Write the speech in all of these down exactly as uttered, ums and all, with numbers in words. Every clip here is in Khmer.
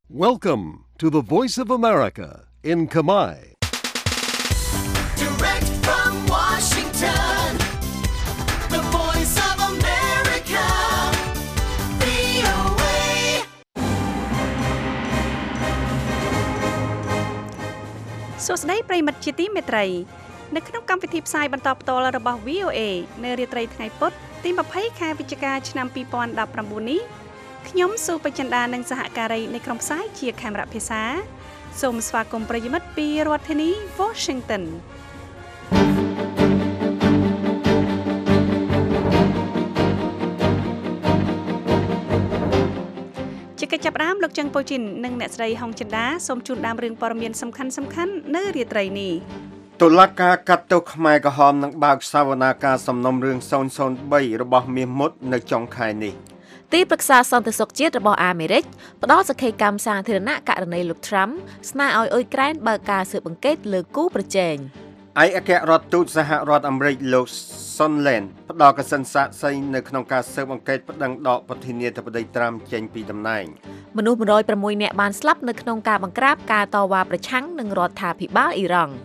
Welcome to the Voice of America in Khmer. Direct from Washington, the Voice of America, វី អូ เอសួស្តីប្រិយមិត្តជាទីមេត្រីនៅក្នុងកម្មវិធីផ្សាយបន្តផ្ទាល់របស់ វី អូ เอ នៅរាត្រីថ្ងៃពុធទីยี่สิบខែវិច្ឆិកាឆ្នាំยี่สิบสิบเก้าនេះខ្ញុំសូបចិន្តានិងសហការីនៃក្រុមផ្សាយជាខេមរៈភាសាសូមស្វាគមន៍ប្រិយមិត្តពីរដ្ឋធានី Washington ជាកិច្ចចាប់ផ្ដើមលោកច័ន្ទពូជីននិងអ្នកស្រីហុងចិន្តាសូមជូនដើមរឿងព័ត៌មានសំខាន់សំខាន់នៅរាត្រីនេះតុលាការកាត់ទោសខ្មែរក្រហមនឹងបើកសវនាការសំណុំរឿងศูนย์ศูนย์สามរបស់មាសមុតនៅចុងខែនេះទីប្រឹក្សាសន្តិសុខជាតិរបស់អាមេរិកផ្ដល់សក្ខីកម្មសាធារណៈករណីលោក Trump ស្នើឲ្យអ៊ុយក្រែនបើកការស៊ើបអង្កេតលើគូប្រជែងឯកអគ្គរដ្ឋទូតសហរដ្ឋអាមេរិកលោក Sondland ផ្ដល់កសិនសាកសីនៅក្នុងការស៊ើបអង្កេតប្តឹងដកប្រធានាធិបតី Trump ចេញពីតំណែងមនុស្សmột trăm sáu mươiនាក់បានស្លាប់នៅក្នុងការបង្ក្រាបការតវ៉ាប្រឆាំងនឹងរដ្ឋាភិបាលអ៊ីរ៉ង់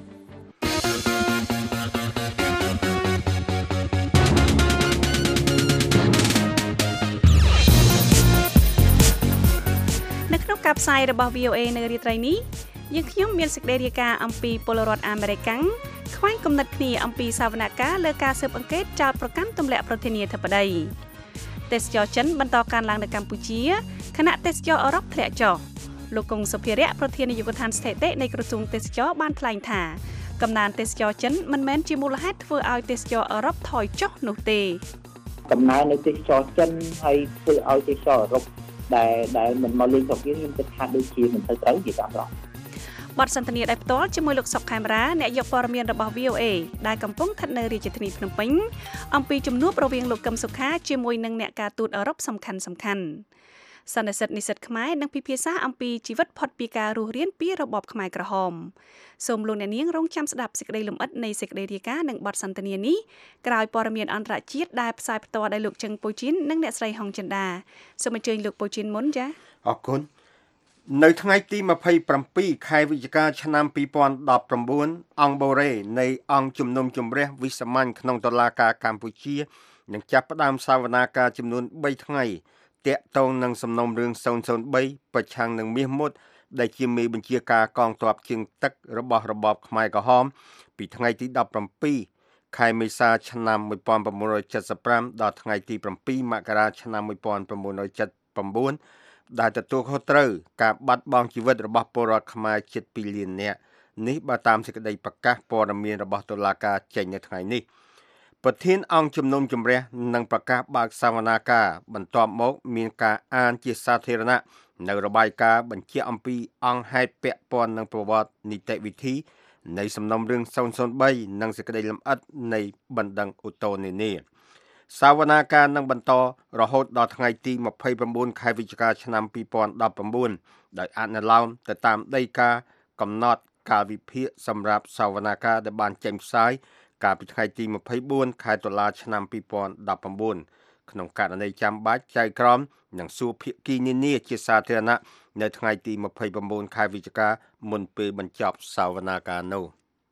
នៅក្នុងការផ្សាយរបស់ វី អូ เอ នៅរាត្រីនេះយើងខ្ញុំមានសេចក្តីរាយការណ៍អំពីពលរដ្ឋអាមេរិកកាំងខ្វែងគំនិតគ្នាអំពីសវនកម្មលើការស៊ើបអង្កេតចោទប្រកាន់ទម្លាក់ប្រធានាធិបតីទេសចរចិនបន្តកើនឡើងនៅកម្ពុជាខណៈទេសចរអឺរ៉ុបធ្លាក់ចុះលោកកុងសុភារៈប្រធាននាយកដ្ឋានស្ថិតិនៃក្រសួងទេសចរបានថ្លែងថាកំណើនទេសចរចិនមិនមែនជាមូលហេតុធ្វើឲ្យទេសចរអឺរ៉ុបថយចុះនោះទេកំណើននៃទេសចរចិនហើយធ្វើឲ្យទេសចរអឺរ៉ុបដែលដែលមិនមកលេងស្រុកយើងខ្ញុំគិតថាដូចជាមិនទៅត្រូវជាតាមរងបទសន្ទនាដោយផ្ទាល់ជាមួយលោកសុកខេមរាអ្នកយកព័ត៌មានរបស់ វី អូ เอ ដែលកំពុងស្ថិតនៅរាជធានីភ្នំពេញអំពីជំនួបរវាងលោកកឹមសុខាជាមួយនឹងអ្នកការទូតអឺរ៉ុបសំខាន់សំខាន់សន្និសីទនិស្សិតខ្មែរនឹងពិភាក្សាអំពីជីវិតផុតពីការរស់រានពីរបបខ្មែរក្រហមសូមលោកអ្នកនាងរងចាំស្ដាប់សេចក្តីលម្អិតនៃសេចក្តីរាយការណ៍និងបទសន្ទនានេះក្រោយព័ត៌មានអន្តរជាតិដែលផ្សាយផ្ទាល់ដោយលោកចឹងពូជីននិងអ្នកស្រីហុងចិន្តាសូមអញ្ជើញលោកពូជីនមុនចា៎អរគុណនៅថ្ងៃទីยี่สิบเจ็ดខែវិច្ឆិកាឆ្នាំยี่สิบสิบเก้าអង្គបូរ៉េនៃអង្គជំនុំជម្រះវិសាមញ្ញក្នុងតុលាការកម្ពុជានឹងចាប់ផ្ដើមសវនាការចំនួនបីថ្ងៃតាក់ទងនឹងសំណុំរឿងศูนย์ศูนย์สามប្រឆាំងនឹងមាសមុតដែលជាមេបញ្ជាការកងទ័ពជើងទឹករបស់របបខ្មែរក្រហមពីថ្ងៃទីដប់ប្រាំពីរខែមេសាឆ្នាំmột nghìn chín trăm bảy mươi lămដល់ថ្ងៃទីbảyមករាឆ្នាំmột nghìn chín trăm bảy mươi chínដែលទទួលខុសត្រូវការបាត់បង់ជីវិតរបស់ពលរដ្ឋខ្មែរជិតពីរលាននាក់នេះបើតាមសេចក្តីប្រកាសព័ត៌មានរបស់តុលាការចេញនៅថ្ងៃនេះប្រធានអង្គជំនុំជម្រះនឹងប្រកាសបើកសវនាការបន្ទាប់មកមានការអានជាសាធារណៈនៅរបាយការណ៍បញ្ជាក់អំពីអង្គហេតុពាក់ព័ន្ធនឹងប្រវត្តិនីតិវិធីនៃសំណុំរឿងศูนย์ศูนย์สามនិងសេចក្តីលម្អិតនៃបណ្ដឹងឧទ្ធរណ៍នានាសវនាការនឹងបន្តរហូតដល់ថ្ងៃទីยี่สิบเก้าខែវិច្ឆិកាឆ្នាំยี่สิบสิบเก้าដោយអនុលោមទៅតាមដីកាកំណត់កាលវិភាគសម្រាប់សវនាការដែលបានចេញផ្សាយកាលពីថ្ងៃទីยี่สิบสี่ខែតុលាឆ្នាំยี่สิบสิบเก้าក្នុងករណីចាំបាច់ចៅក្រមនឹងសួរភាគីនានាជាសាធារណៈនៅថ្ងៃទីยี่สิบเก้าខែវិច្ឆិកាមុនពេលបញ្ចប់សវនាការនោះ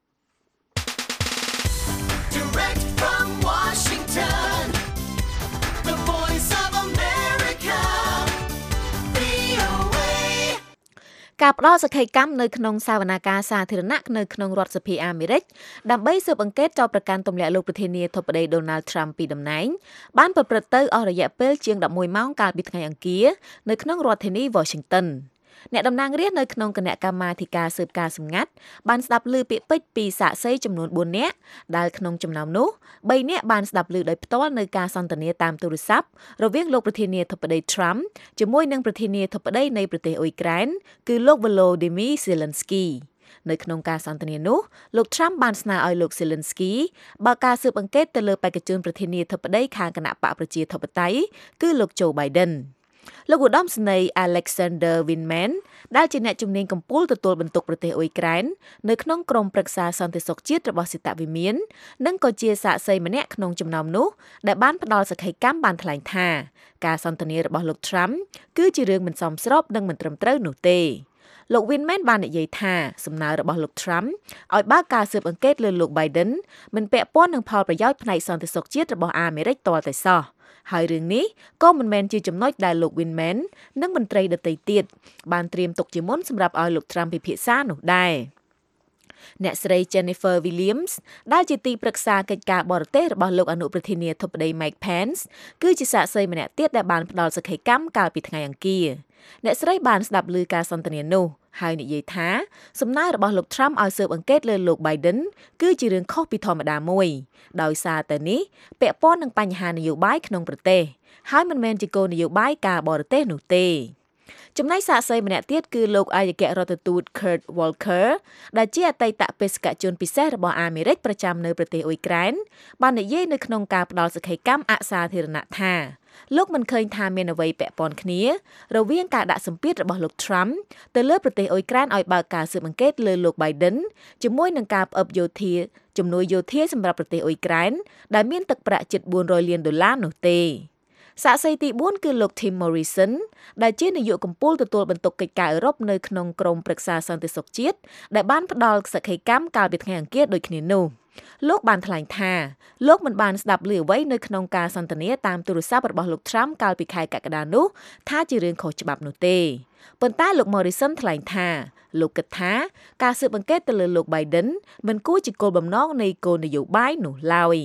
Direct from Washington, the Voice of America, វី អូ เอការផ្ដល់សក្ខីកម្មនៅក្នុងសវនាការសាធារណៈនៅក្នុងរដ្ឋសភាអាមេរិកដើម្បីស៊ើបអង្កេតចោទប្រកាន់ទម្លាក់លោកប្រធានាធិបតី Donald Trump ពីតំណែងបានប្រព្រឹត្តទៅអស់រយៈពេលជាងelevenម៉ោងកាលពីថ្ងៃអង្គារនៅក្នុងរដ្ឋធានី Washington អ្នកតំណាងរាស្ត្រនៅក្នុងគណៈកម្មាធិការស៊ើបការសម្ងាត់បានស្ដាប់ឮពាក្យពេចន៍ពីសាក្សីចំនួនfourនាក់ដែលក្នុងចំណោមនោះthreeនាក់បានស្ដាប់ឮដោយផ្ទាល់នៅការសន្ទនាតាមទូរស័ព្ទរវាងលោកប្រធានាធិបតី Trump ជាមួយនឹងប្រធានាធិបតីនៃប្រទេសអ៊ុយក្រែនគឺលោក Volodymyr Zelensky នៅក្នុងការសន្ទនានោះលោក Trump បានស្នើឲ្យលោក Zelensky បើកការស៊ើបអង្កេតទៅលើបេក្ខជនប្រធានាធិបតីខាងគណៈបកប្រជាធិបតេយ្យគឺលោក Joe Biden លោកឧត្តមសេនីយ៍ Alexander Vindman ដែលជាអ្នកជំនាញកំពូលទទួលបន្ទុកប្រទេសអ៊ុយក្រែននៅក្នុងក្រុមប្រឹក្សាសន្តិសុខជាតិរបស់សេតវិមាននិងក៏ជាសាក្សីម្នាក់ក្នុងចំណោមនោះដែលបានផ្ដល់សក្ខីកម្មបានថ្លែងថាការសន្ទនារបស់លោក Trump គឺជារឿងមិនសមស្របនិងមិនត្រឹមត្រូវនោះទេលោក Winman បាននិយាយថាសំណើរបស់លោក Trump ឲ្យបើកការស៊ើបអង្កេតលើលោក Biden មិនពាក់ព័ន្ធនឹងផលប្រយោជន៍ផ្នែកសន្តិសុខជាតិរបស់អាមេរិកទាល់តែសោះហើយរឿងនេះក៏មិនមែនជាចំណុចដែលលោក Winman និងមន្ត្រីដទៃទៀតបានត្រៀមទុកជាមុនសម្រាប់ឲ្យលោក Trump ពិភាក្សានោះដែរអ្នកស្រី Jennifer Williams ដែលជាទីប្រឹក្សាកិច្ចការបរទេសរបស់លោកអនុប្រធានាធិបតី Mike Pence គឺជាសាក្សីម្នាក់ទៀតដែលបានផ្ដល់សក្ខីកម្មកាលពីថ្ងៃអង្គារអ្នកស្រីបានស្ដាប់ឮការសន្ទនានោះហើយនិយាយថាសំណើរបស់លោក Trump ឲ្យស៊ើបអង្កេតលើលោក Biden គឺជារឿងខុសពីធម្មតាមួយដោយសារតែនេះពាក់ព័ន្ធនឹងបញ្ហានយោបាយក្នុងប្រទេសហើយមិនមែនជាគោលនយោបាយការបរទេសនោះទេចំណែកសាក្សីម្នាក់ទៀតគឺលោកឯកអគ្គរដ្ឋទូត Kurt Volker ដែលជាអតីតបេសកជនពិសេសរបស់អាមេរិកប្រចាំនៅប្រទេសអ៊ុយក្រែនបាននិយាយនៅក្នុងការផ្ដល់សក្ខីកម្មអសាធារណៈថាលោកមិនឃើញថាមានអ្វីពាក់ព័ន្ធគ្នារវាងការដាក់សម្ពាធរបស់លោក Trump ទៅលើប្រទេសអ៊ុយក្រែនឲ្យបើកការស៊ើបអង្កេតលើលោក Biden ជាមួយនឹងការផ្អឹបយោធាជំនួយយោធាសម្រាប់ប្រទេសអ៊ុយក្រែនដែលមានទឹកប្រាក់ជិតបួនរយលានដុល្លារនោះទេសាក្សីទីបួនគឺលោក Tim Morrison ដែលជានាយកកំពូលទទួលបន្ទុកកិច្ចការអឺរ៉ុបនៅក្នុងក្រុមប្រឹក្សាសន្តិសុខជាតិដែលបានផ្ដល់សក្ខីកម្មកាលពីថ្ងៃអង្គារដូចគ្នានោះលោកបានថ្លែងថាលោកមិនបានស្ដាប់ឮអ្វីនៅក្នុងការសន្ទនាតាមទូរស័ព្ទរបស់លោក Trump កាលពីខែកក្កដានោះថាជារឿងខុសច្បាប់នោះទេប៉ុន្តែលោក Morrison ថ្លែងថាលោកគិតថាការស៊ើបអង្កេតទៅលើលោក Biden មិនគួរជាគោលបំណងនៃគោលនយោបាយនោះឡើយ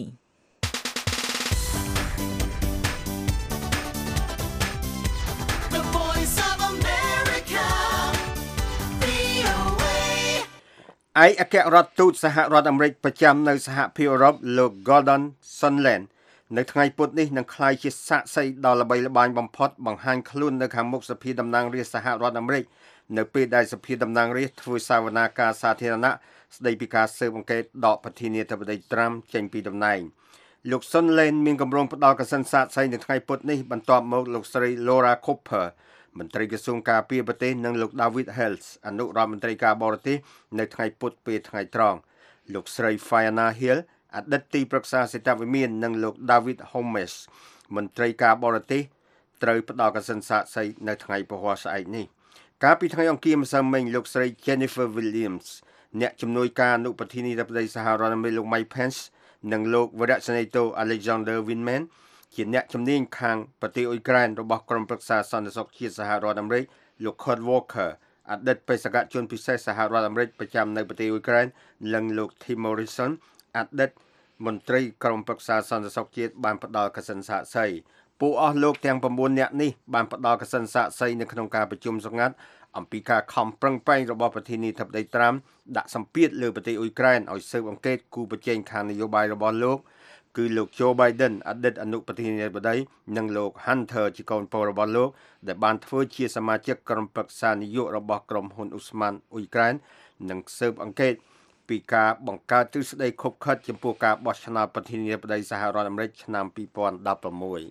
ឯកអគ្គរដ្ឋទូតសហរដ្ឋអាមេរិកប្រចាំនៅសហភាពអឺរ៉ុបលោក Gordon Sondland នៅថ្ងៃពុធនេះនឹងក្លាយជាសាក្សីដ៏ល្បីល្បាញបំផុតបង្ហាញខ្លួននៅខាងមុខសភាតំណាងរាស្ត្រសហរដ្ឋអាមេរិកនៅពេលដែលសភាតំណាងរាស្ត្រធ្វើសវនាការសាធារណៈស្ដីពីការស៊ើបអង្កេតដកប្រធានាធិបតី Trump ចេញពីតំណែងលោក Sondland មានគម្រោងផ្ដល់កសិនសាក្សីនៅថ្ងៃពុធនេះបន្ទាប់មកលោកស្រី Laura Cooperមន្ត្រីក្រសួងការពារប្រទេសនិងលោក David Hales អនុរដ្ឋមន្ត្រីការបរទេសនៅថ្ងៃពុធពេលថ្ងៃត្រង់លោកស្រី Fiona Hill អតីតទីប្រឹក្សាសេតវិមាននិងលោក David Holmes មន្ត្រីការបរទេសត្រូវផ្ដល់កសិនសាក្សីនៅថ្ងៃពហុស្អែកនេះកាលពីថ្ងៃអង្គារម្សិលមិញលោកស្រី Jennifer Williams អ្នកជំនួយការអនុប្រធានាធិបតីសហរដ្ឋអាមេរិកលោក Mike Pence និងលោកវរៈសេនីតូ Alexander Vindmanជាអ្នកជំនាញខាងប្រទេសអ៊ុយក្រែនរបស់ក្រុមប្រឹក្សាសន្តិសុខជាតិសហរដ្ឋអាមេរិកលោក Kurt Volker អតីតបេសកជនពិសេសសហរដ្ឋអាមេរិកប្រចាំនៅប្រទេសអ៊ុយក្រែននិងលោក Tim Morrison អតីតមន្ត្រីក្រុមប្រឹក្សាសន្តិសុខជាតិបានផ្ដល់កសិនសាក្សីពួកអស់លោកទាំង៩នាក់នេះបានផ្ដល់កសិនសាក្សីនៅក្នុងការប្រជុំសម្ងាត់អំពីការខំប្រឹងប្រែងរបស់ប្រធានាធិបតី Trump ដាក់សម្ពាធលើប្រទេសអ៊ុយក្រែនឲ្យស៊ើបអង្កេតគូប្រជែងខាងនយោបាយរបស់លោកគឺលោក Joe Biden អតីតអនុប្រធានាធិបតីនិងលោក Hunter ជាកូនប្រុសរបស់លោកដែលបានធ្វើជាសមាជិកក្រុមប្រឹក្សានយោបាយរបស់ក្រុមហ៊ុនអ៊ូស្មានអ៊ុយក្រែននិងស៊ើបអង្កេតពីការបង្កើតទ្រឹស្ដីខុបខិតចំពោះការបោះឆ្នោតប្រធានាធិបតីសហរដ្ឋអាមេរិកឆ្នាំពីរពាន់ដប់ប្រាំមួយ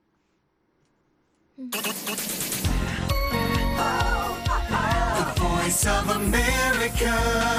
Voice of America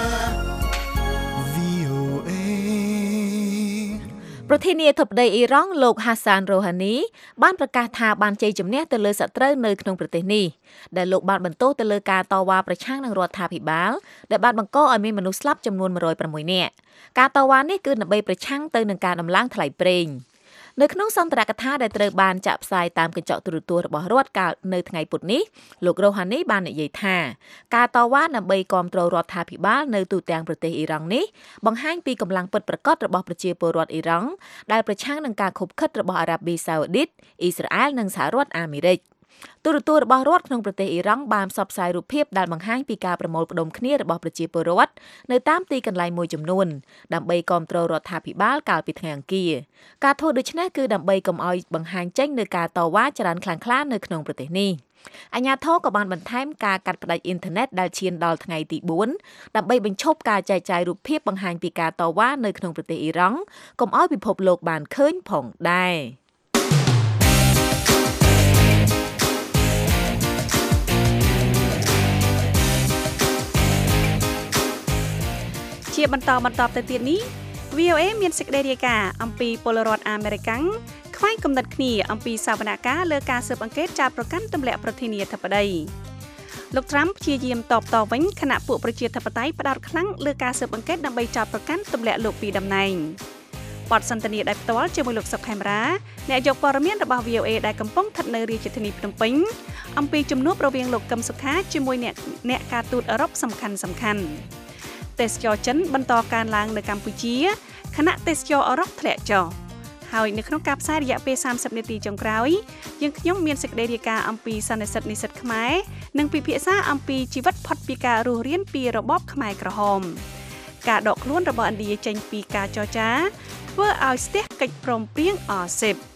ប្រធានាធិបតីអ៊ីរ៉ង់លោក Hassan Rouhani បានប្រកាសថាបានជ័យជំនះទៅលើសត្រូវនៅក្នុងប្រទេសនេះដែលលោកបានបន្ទោសទៅលើការតវ៉ាប្រឆាំងនឹងរដ្ឋាភិបាលដែលបានបង្កឲ្យមានមនុស្សស្លាប់ចំនួនមួយរយប្រាំមួយនាក់ការតវ៉ានេះគឺដើម្បីប្រឆាំងទៅនឹងការដំឡើងថ្លៃប្រេងនៅក្នុងសន្ទរកថាដែលត្រូវបានចាក់ផ្សាយតាមកញ្ចក់ទូរទស្សន៍របស់រដ្ឋកាលនៅថ្ងៃពុធនេះលោក Rouhani បាននិយាយថាការតវ៉ាដើម្បីគាំទ្ររដ្ឋាភិបាលនៅទូទាំងប្រទេសអ៊ីរ៉ង់នេះបង្ហាញពីកម្លាំងពិតប្រាកដរបស់ប្រជាពលរដ្ឋអ៊ីរ៉ង់ដែលប្រឆាំងនឹងការខុបខិតរបស់អារ៉ាប៊ីសាអូឌីតអ៊ីស្រាអែលនិងសហរដ្ឋអាមេរិកទូរទស្សន៍របស់រដ្ឋក្នុងប្រទេសអ៊ីរ៉ង់បានផ្សព្វផ្សាយរូបភាពដែលបង្ហាញពីការប្រមូលផ្ដុំគ្នារបស់ប្រជាពលរដ្ឋនៅតាមទីកន្លែងមួយចំនួនដើម្បីគាំទ្ររដ្ឋាភិបាលកាលពីថ្ងៃអង្គារការធ្វើដូច្នេះគឺដើម្បីកុំឲ្យបង្ហាញចេញនូវការតវ៉ាចរន្តខ្លាំងក្លានៅក្នុងប្រទេសនេះអាជ្ញាធរក៏បានបន្ថែមការកាត់ផ្តាច់អ៊ីនធឺណិតដែលឈានដល់ថ្ងៃទីបួនដើម្បីបញ្ឈប់ការចែកចាយរូបភាពបង្ហាញពីការតវ៉ានៅក្នុងប្រទេសអ៊ីរ៉ង់កុំឲ្យពិភពលោកបានឃើញផងដែរជាបន្តបន្តទៅទៀតនេះ วี โอ เอ មានសេចក្តីរាយការណ៍អំពីពលរដ្ឋអាមេរិកខ្វែងគំនិតគ្នាអំពីសវនកម្មលើការស៊ើបអង្កេតចាប់ប្រកាន់ទម្លាក់ប្រធានាធិបតីលោកត្រាំព្យាយាមតបតវិញខណៈពួកប្រជាធិបតេយ្យផ្ដោតខ្លាំងលើការស៊ើបអង្កេតដើម្បីចាប់ប្រកាន់ទម្លាក់លោកពីតំណែងបទសន្ទនាដែលផ្ទាល់ជាមួយលោកសុកខេមរាអ្នកយកព័ត៌មានរបស់ วี โอ เอ ដែលកំពុងស្ថិតនៅរាជធានីភ្នំពេញអំពីជំនួបរវាងលោកកឹមសុខាជាមួយអ្នកអ្នកការទូតអឺរ៉ុបសំខាន់សំខាន់ទេសចរចិនបន្តកើនឡើងនៅកម្ពុជាខណៈទេសចរអឺរ៉ុបធ្លាក់ចុះហើយនៅក្នុងការផ្សាយរយៈពេលសាមសិបនាទីចុងក្រោយយើងខ្ញុំមានសេចក្តីរាយការណ៍អំពីសន្និសីទនិស្សិតខ្មែរនិងពិភាក្សាអំពីជីវិតផុតពីការរស់រានពីរបបខ្មែរក្រហមការដកខ្លួនរបស់ឥណ្ឌាចេញពីការចរចាធ្វើឲ្យស្ទះកិច្ចព្រមព្រៀងអសេប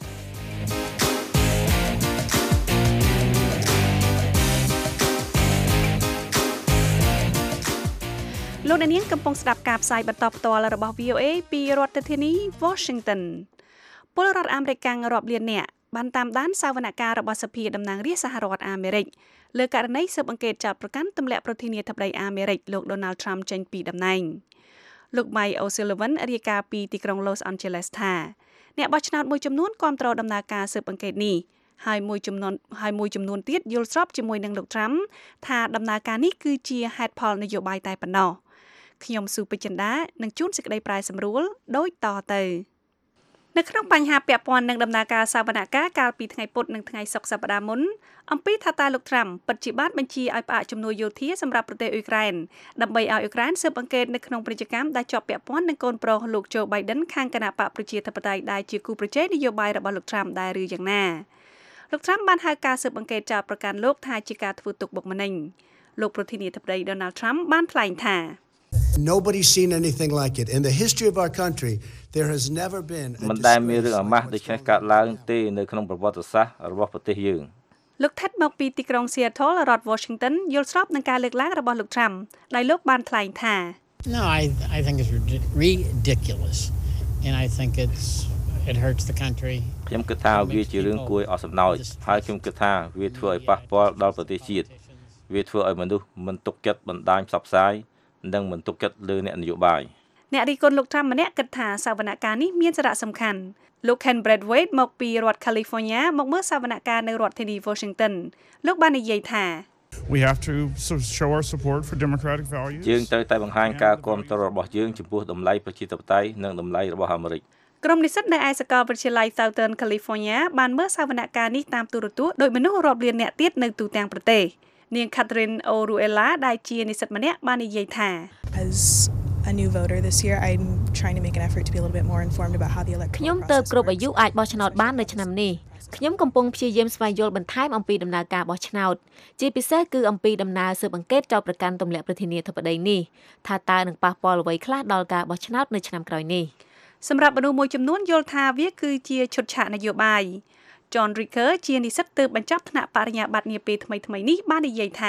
លោកអ្នកនាងកំពុងស្ដាប់ការផ្សាយបន្តផ្ទាល់របស់ วี โอ เอ ពីរដ្ឋធានី Washington ពលរដ្ឋអាមេរិករាប់លាននាក់បានតាមដានសវនកម្មរបស់សភាតំណាងរាស្ត្រសហរដ្ឋអាមេរិកលើករណីស៊ើបអង្កេតចាប់ប្រកាន់ទម្លាក់ប្រធានាធិបតីអាមេរិកលោក Donald Trump ចេញពីតំណែងលោក Mike O'Sullivan រាយការណ៍ពីទីក្រុង Los Angeles ថាអ្នកបោះឆ្នោតមួយចំនួនគាំទ្រដំណើរការស៊ើបអង្កេតនេះហើយមួយចំនួនហើយមួយចំនួនទៀតយល់ស្របជាមួយនឹងលោក Trump ថាដំណើរការនេះគឺជាហេតុផលនយោបាយតែប៉ុណ្ណោះខ្ញុំស៊ូពេជ្រចិន្តានឹងជួនសេចក្តីប្រែសម្រួលដូចតទៅនៅក្នុងបញ្ហាពាក់ព័ន្ធនឹងដំណើរការសវនកម្មកាលពីថ្ងៃពុធនិងថ្ងៃសុក្រសប្តាហ៍មុនអំពីថាតើលោកត្រាំពិតជាបានបញ្ជាឲ្យផ្អាកជំនួយយោធាសម្រាប់ប្រទេសអ៊ុយក្រែនដើម្បីឲ្យអ៊ុយក្រែនស៊ើបអង្កេតនៅក្នុងពាណិជ្ជកម្មដែលជាប់ពាក់ព័ន្ធនឹងកូនប្រុសលោកโจ Biden ខាងគណៈបកប្រជាធិបតេយ្យដែលជាគូប្រជែងនយោបាយរបស់លោកត្រាំដែរឬយ៉ាងណាលោកត្រាំបានហៅការស៊ើបអង្កេតចាប់ប្រកាន់លោកថាជាការធ្វើទុកបុកម្នេញលោកប្រធានាធិបតី Donald Trump បានថ្លែងថា Nobody's seen anything like it in the history of our country. There has never been មិនដែលមានរឿងអាម៉ាស់ដូចនេះកើតឡើងទេនៅក្នុងប្រវត្តិសាស្ត្ររបស់ប្រទេសយើងលោកថេតមកពីទីក្រុង Seattle រដ្ឋ Washington យល់ស្របនឹងការលើកឡើងរបស់លោក Trump ដែលលោកបានថ្លែងថា No, I I think it's ridiculous and I think it's it hurts the country. ខ្ញុំគិតថាវាជារឿងគួរឲ្យអស់សំណោចហើយខ្ញុំគិតថាវាធ្វើឲ្យប៉ះពាល់ដល់ប្រទេសជាតិវាធ្វើឲ្យមនុស្សមិនទុកចិត្តបណ្ដាញផ្សព្វផ្សាយនិងមិនទុកចិត្តលើអ្នកនយោបាយអ្នករីគុណលោក Trump ម្នាក់គិតថាសវនកម្មនេះមានសារៈសំខាន់លោក Ken Bradway មកពីរដ្ឋ California មកមើលសវនកម្មនៅរដ្ឋធានី Washington លោកបាននិយាយថា We have to show our support for democratic values យើងត្រូវតែបង្ហាញការគាំទ្ររបស់យើងចំពោះតម្លៃប្រជាធិបតេយ្យនិងតម្លៃរបស់អាមេរិកក្រុមនិស្សិតនៅឯសាកលវិទ្យាល័យ Southern California បានមើលសវនកម្មនេះតាមទូរទស្សន៍ដោយមនុស្សរាប់លាននាក់ទៀតនៅទូទាំងប្រទេសនាង Catherine O'Ruella ដែលជានិស្សិតម្នាក់បាននិយាយថា As a new voter this year I'm trying to make an effort to be a little bit more informed about how the electoral process ខ្ញុំទៅគ្រប់អាយុអាចបោះឆ្នោតបាននៅឆ្នាំនេះខ្ញុំកំពុងព្យាយាមស្វែងយល់បន្ថែមអំពីដំណើរការបោះឆ្នោតជាពិសេសគឺអំពីដំណើរស៊ើបអង្កេតចោទប្រកាន់ទម្លាក់ប្រធានាធិបតីនេះថាតើនឹងប៉ះពាល់អ្វីខ្លះដល់ការបោះឆ្នោតនៅឆ្នាំក្រោយនេះសម្រាប់មនុស្សមួយចំនួនយល់ថាវាគឺជាឈុតឆាកនយោបាយ John Ricker ជានិស្សិតទើបបញ្ចប់ថ្នាក់បរិញ្ញាបត្រនាពេលថ្មីៗនេះបាននិយាយថា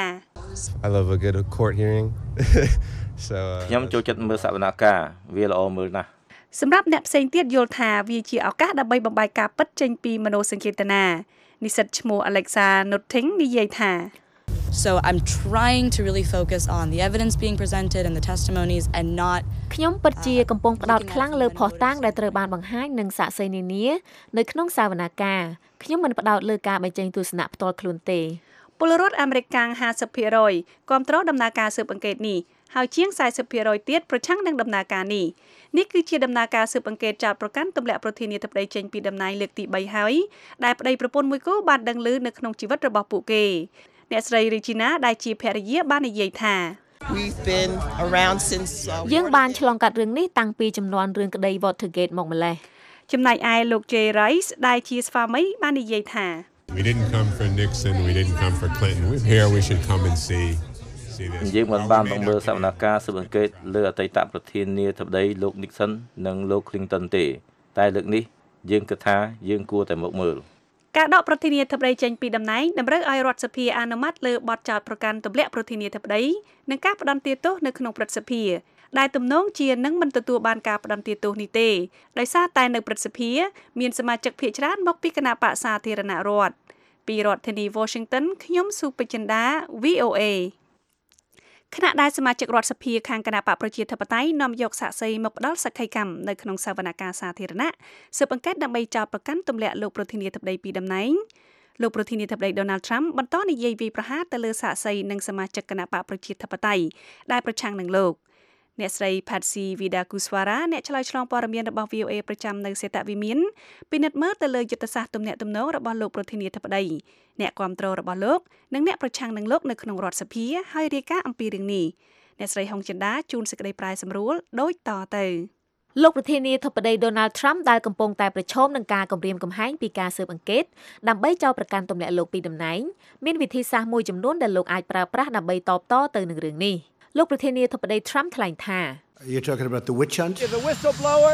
I love a good court hearing so ខ្ញុំចូលចិត្តមើលសវនកម្មវាល្អមើលណាស់សម្រាប់អ្នកផ្សេងទៀតយល់ថាវាជាឱកាសដើម្បីបំបែកការពិតចេញពីមនោសញ្ចេតនានិស្សិតឈ្មោះ Alexa Nutting និយាយថា So I'm trying to really focus on the evidence being presented and the testimonies and not ខ្ញុំពិតជាកំពុងផ្ដោតខ្លាំងលើភស្តុតាងដែលត្រូវបានបង្ហាញនិងសាក្សីនានានៅក្នុងសវនកម្មខ្ញុំមិនផ្ដោតលើការបញ្ចេញទស្សនៈផ្ទាល់ខ្លួនទេពលរដ្ឋអាមេរិកកាំង ห้าสิบភាគរយ គាំទ្រដំណើរការស៊ើបអង្កេតនេះហើយជាង สี่สิบភាគរយ ទៀតប្រឆាំងនឹងដំណើរការនេះនេះគឺជាដំណើរការស៊ើបអង្កេតចោទប្រកាន់ទម្លាក់ប្រធានាធិបតីចេញពីតំណែងលើកទី3ហើយដែលប្តីប្រពន្ធមួយគូបានដឹងឮនៅក្នុងជីវិតរបស់ពួកគេអ្នកស្រី Regina ដែលជាភរិយាបាននិយាយថា We've been around since យើងបានឆ្លងកាត់រឿងនេះតាំងពីចំនួនរឿងក្តី Watergate មកម្លេះចំណែកឯលោក Jay Rice ដែលជាស្វាមីបាននិយាយថា We didn't come for Nixon we didn't come for Clinton we're here we should come and see see this យើងមិនបានមកមើលសវនកម្មស៊ើបអង្កេតលើអតីតប្រធានាធិបតីលោក Nixon និងលោក Clinton ទេតែលើកនេះយើងគិតថាយើងគួរតែមកមើលការដកប្រធានាធិបតីចេញពីតំណែងតម្រូវឲ្យរដ្ឋសភាអនុម័តលើបទចោទប្រកាន់ទម្លាក់ប្រធានាធិបតីនិងការផ្តន្ទាទោសនៅក្នុងព្រឹទ្ធសភាដែលទំនងជានឹងមិនទទួលបានការផ្តន្ទាទោសនេះទេដោយសារតែនៅព្រឹទ្ធសភាមានសមាជិកភាគច្រើនមកពីគណៈបក្សសាធារណរដ្ឋពីរដ្ឋធានី Washington ខ្ញុំស៊ូពេជ្រចិន្តា វី អូ เอខណៈដែលសមាជិករដ្ឋសភាខាងគណៈបកប្រជាធិបតេយ្យនាំយកសាក្សីមកផ្ដល់សក្ខីកម្មនៅក្នុងសវនកម្មសាធារណៈស៊ើបអង្កេតដើម្បីចោទប្រកាន់ទម្លាក់លោកប្រធានាធិបតីពីតំណែងលោកប្រធានាធិបតី Donald Trump បន្តនិយាយវាយប្រហារទៅលើសាក្សីនិងសមាជិកគណៈបកប្រជាធិបតេយ្យដែលប្រឆាំងនឹងលោកអ្នកស្រី Patsy Widakuswara អ្នកឆ្លើយឆ្លងព័ត៌មានរបស់ V O A ប្រចាំនៅសេតវិមានពិនិត្យមើលទៅលើយុទ្ធសាស្ត្រទំនាក់ទំនងរបស់លោកប្រធានាធិបតីអ្នកគាំទ្ររបស់លោកនិងអ្នកប្រឆាំងនឹងលោកនៅក្នុងរដ្ឋសភាហើយរាយការណ៍អំពីរឿងនេះអ្នកស្រីហុងចិន្តាជួនសេចក្តីប្រែសម្រួលដូចតទៅលោកប្រធានាធិបតី Donald Trump ដែលកំពុងតែប្រឈមនឹងការគំរាមកំហែងពីការស៊ើបអង្កេតដើម្បីចោទប្រកាន់ទម្លាក់លោកពីតំណែងមានវិធីសាស្ត្រមួយចំនួនដែលលោកអាចប្រើប្រាស់ដើម្បីតបតទៅនឹងរឿងនេះលោកប្រធានាធិបតី Trump ថ្លែងថា You're talking about the witch hunt? The whistleblower.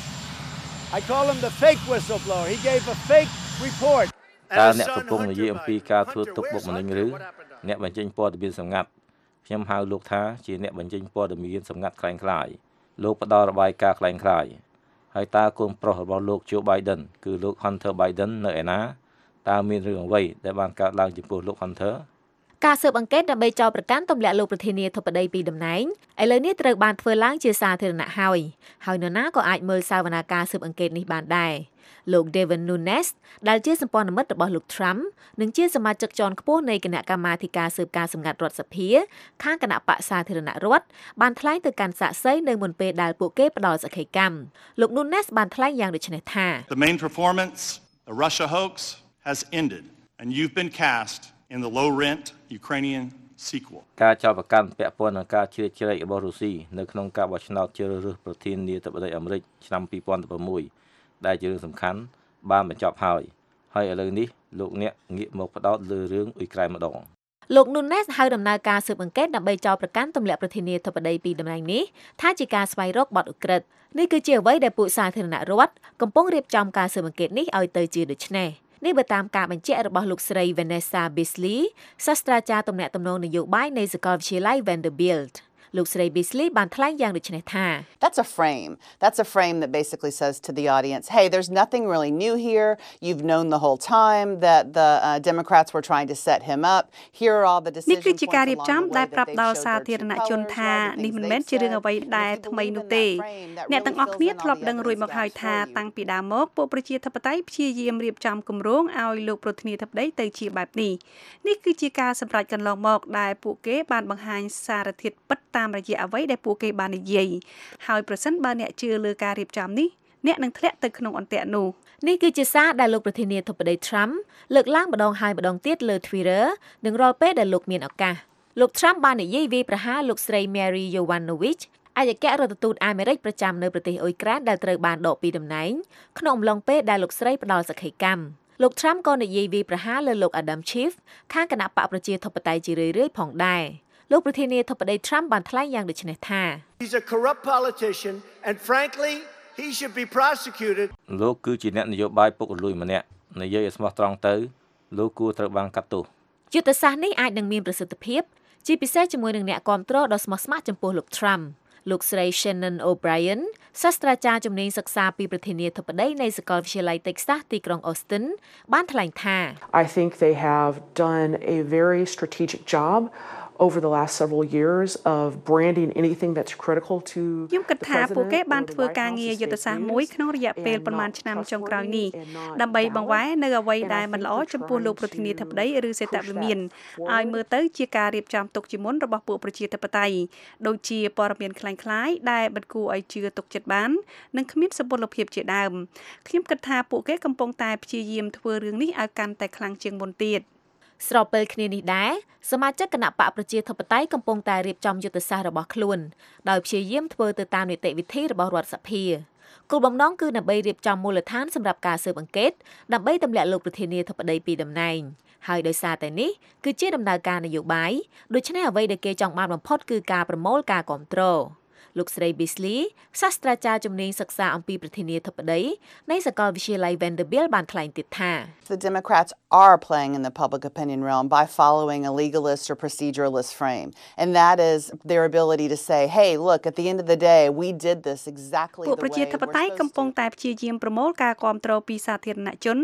I call him the fake whistleblower. He gave a fake report. តើអ្នកកំពុងនិយាយអំពីការធ្វើទុកបុកម្នេញឬអ្នកបញ្ចេញព័ត៌មានសម្ងាត់ខ្ញុំហៅលោកថាជាអ្នកបញ្ចេញព័ត៌មានសម្ងាត់คล้ายคล้ายលោកផ្ដល់របាយការណ៍คล้ายคล้ายហើយតើកូនប្រុសរបស់លោក Joe Biden គឺលោក Hunter Biden នៅឯណាតើមានរឿងអ្វីដែលបានកើតឡើងចំពោះលោក Hunter ការស៊ើបអង្កេតដើម្បីចោទប្រកាន់ទម្លាក់លោកប្រធានាធិបតីពីតំណែងឥឡូវនេះត្រូវបានធ្វើឡើងជាសាធារណៈហើយហើយនរណាក៏អាចមើលសវនាការស៊ើបអង្កេតនេះបានដែរលោក Devin Nunes ដែលជាសម្ព័ន្ធមិត្តរបស់លោក Trump និងជាសមាជិកជាន់ខ្ពស់នៃគណៈកម្មាធិការស៊ើបការសម្ងាត់រដ្ឋសភាខាងគណៈបកសាធារណរដ្ឋបានថ្លែងទៅកាន់សាក្សីនៅមុនពេលដែលពួកគេផ្ដល់សក្ខីកម្មលោក Nunes បានថ្លែងយ៉ាងដូចនេះថា The main performance, the Russia hoax has ended and you've been cast in the low rent Ukrainian sequel ការចោទប្រកាន់ពាក់ព័ន្ធនឹងការជ្រៀតជ្រែករបស់រុស្ស៊ីនៅក្នុងការបោះឆ្នោតជ្រើសរើសប្រធានាធិបតីអាមេរិកឆ្នាំពីរពាន់ប្រាំមួយដែលជារឿងសំខាន់បានបញ្ចប់ហើយហើយឥឡូវនេះលោកអ្នកងាកមកផ្ដោតលើរឿងអ៊ុយក្រែនម្ដងលោក Nunes ហៅដំណើរការស៊ើបអង្កេតដើម្បីចោទប្រកាន់ទម្លាក់ប្រធានាធិបតីពីតំណែងនេះថាជាការស្វែងរកបទឧក្រិដ្ឋនេះគឺជាអ្វីដែលពួកសាធារណរដ្ឋកំពុងរៀបចំការស៊ើបអង្កេតនេះឲ្យទៅជាដូច្នេះនេះបើតាមការបញ្ជាក់របស់លោកស្រី Vanessa Beasley សាស្ត្រាចារ្យទំនាក់ទំនងនយោបាយនៃសាកលវិទ្យាល័យ Vanderbiltលោកស្រី Beasley បានថ្លែងយ៉ាងដូចនេះថា That's a frame. That's a frame that basically says to the audience, hey, there's nothing really new here. You've known the whole time that the uh, Democrats were trying to set him up. Here are all the decision points along the way that they showed their true colors. នេះគឺជាការរៀបចំដែលប្រាប់ដល់សាធារណជនថានេះមិនមែនជារឿងអ្វីដែលថ្មីនោះទេអ្នកទាំងអស់គ្នាធ្លាប់ដឹងរួចមកហើយថាតាំងពីដើមមកពួកប្រជាធិបតេយ្យព្យាយាមរៀបចំគម្រោងឲ្យលោកប្រធានាធិបតីទៅជាបែបនេះនេះគឺជាការសម្រេចកន្លងមកដែលពួកគេបានបង្ហាញសារធាតុពិតតាមរយៈអ្វីដែលពួកគេបាននិយាយហើយប្រសិនបើអ្នកជឿលើការរៀបចំនេះអ្នកនឹងធ្លាក់ទៅក្នុងអន្ទាក់នោះនេះគឺជាសារដែលលោកប្រធានាធិបតី Trump លើកឡើងម្ដងហើយម្ដងទៀតលើ Twitter និងរាល់ពេលដែលលោកមានឱកាសលោក Trump បាននិយាយវាយប្រហារលោកស្រី Mary Yovanovitch អគ្គរដ្ឋទូតអាមេរិកប្រចាំនៅប្រទេសអ៊ុយក្រែនដែលត្រូវបានដកពីតំណែងក្នុងអំឡុងពេលដែលលោកស្រីផ្ដល់សក្ខីកម្មលោក Trump ក៏និយាយវាយប្រហារលើលោក Adam Schiff ខាងគណៈបកប្រជាធិបតេយ្យជារឿយៗផងដែរលោកប្រធានាធិបតី Trump បានថ្លែងយ៉ាងដូចនេះថា He's a corrupt politician and frankly he should be prosecuted លោកគឺជាអ្នកនយោបាយពុករលួយម្នាក់និយាយឲ្យស្មោះត្រង់ទៅលោកគួរត្រូវបានកាត់ទោសយុទ្ធសាស្ត្រនេះអាចនឹងមានប្រសិទ្ធភាពជាពិសេសជាមួយនឹងអ្នកគាំទ្រដ៏ស្មោះស្ម័គ្រចំពោះលោក Trump លោកស្រី Shannon O'Brien សាស្ត្រាចារ្យជំនាញសិក្សាពីប្រធានាធិបតីនៃសាកលវិទ្យាល័យ Texas ទីក្រុង Austin បានថ្លែងថា I think they have done a very strategic job over the last several years of branding anything that's critical to ខ្ញុំគិតថាពួកគេបានធ្វើការងារយុទ្ធសាស្ត្រមួយក្នុងរយៈពេលប្រមាណឆ្នាំចុងក្រោយនេះដើម្បីបង្វែរនៅអ្វីដែលមិនល្អចំពោះលោកប្រធានាធិបតីឬសេតវិមានឲ្យមើលទៅជាការរៀបចំទុកជាមុនរបស់ពួកប្រជាធិបតេយ្យដូចជាព័ត៌មានคล้ายៗដែលមិនគួរឲ្យជឿទុកចិត្តបាននិងគ្មានសុពលភាពជាដើមខ្ញុំគិតថាពួកគេកំពុងតែព្យាយាមធ្វើរឿងនេះឲ្យកាន់តែខ្លាំងជាងមុនទៀតស្របពេលគ្នានេះដែរសមាជិកគណៈបកប្រជាធិបតេយ្យកំពុងតែរៀបចំយុទ្ធសាស្ត្ររបស់ខ្លួនដោយព្យាយាមធ្វើទៅតាមនីតិវិធីរបស់រដ្ឋសភាគោលបំណងគឺដើម្បីរៀបចំមូលដ្ឋានសម្រាប់ការស៊ើបអង្កេតដើម្បីទម្លាក់លោកប្រធានាធិបតីពីតំណែងហើយដោយសារតែនេះគឺជាដំណើរការនយោបាយដូច្នេះអ្វីដែលគេចង់បានបំផុតគឺការប្រមូលការគាំទ្រលោកស្រី Beasley សាស្ត្រាចារ្យជំនាញសិក្សាអំពីប្រធានាធិបតីនៃសាកលវិទ្យាល័យ Vanderbilt បានថ្លែងទៀតថា The Democrats are playing in the public opinion realm by following a legalist or proceduralist frame and that is their ability to say hey look at the end of the day we did this exactly the way ពួកប្រជាធិបតេយ្យកំពុងតែព្យាយាមប្រមូលការគាំទ្រពីសាធារណជន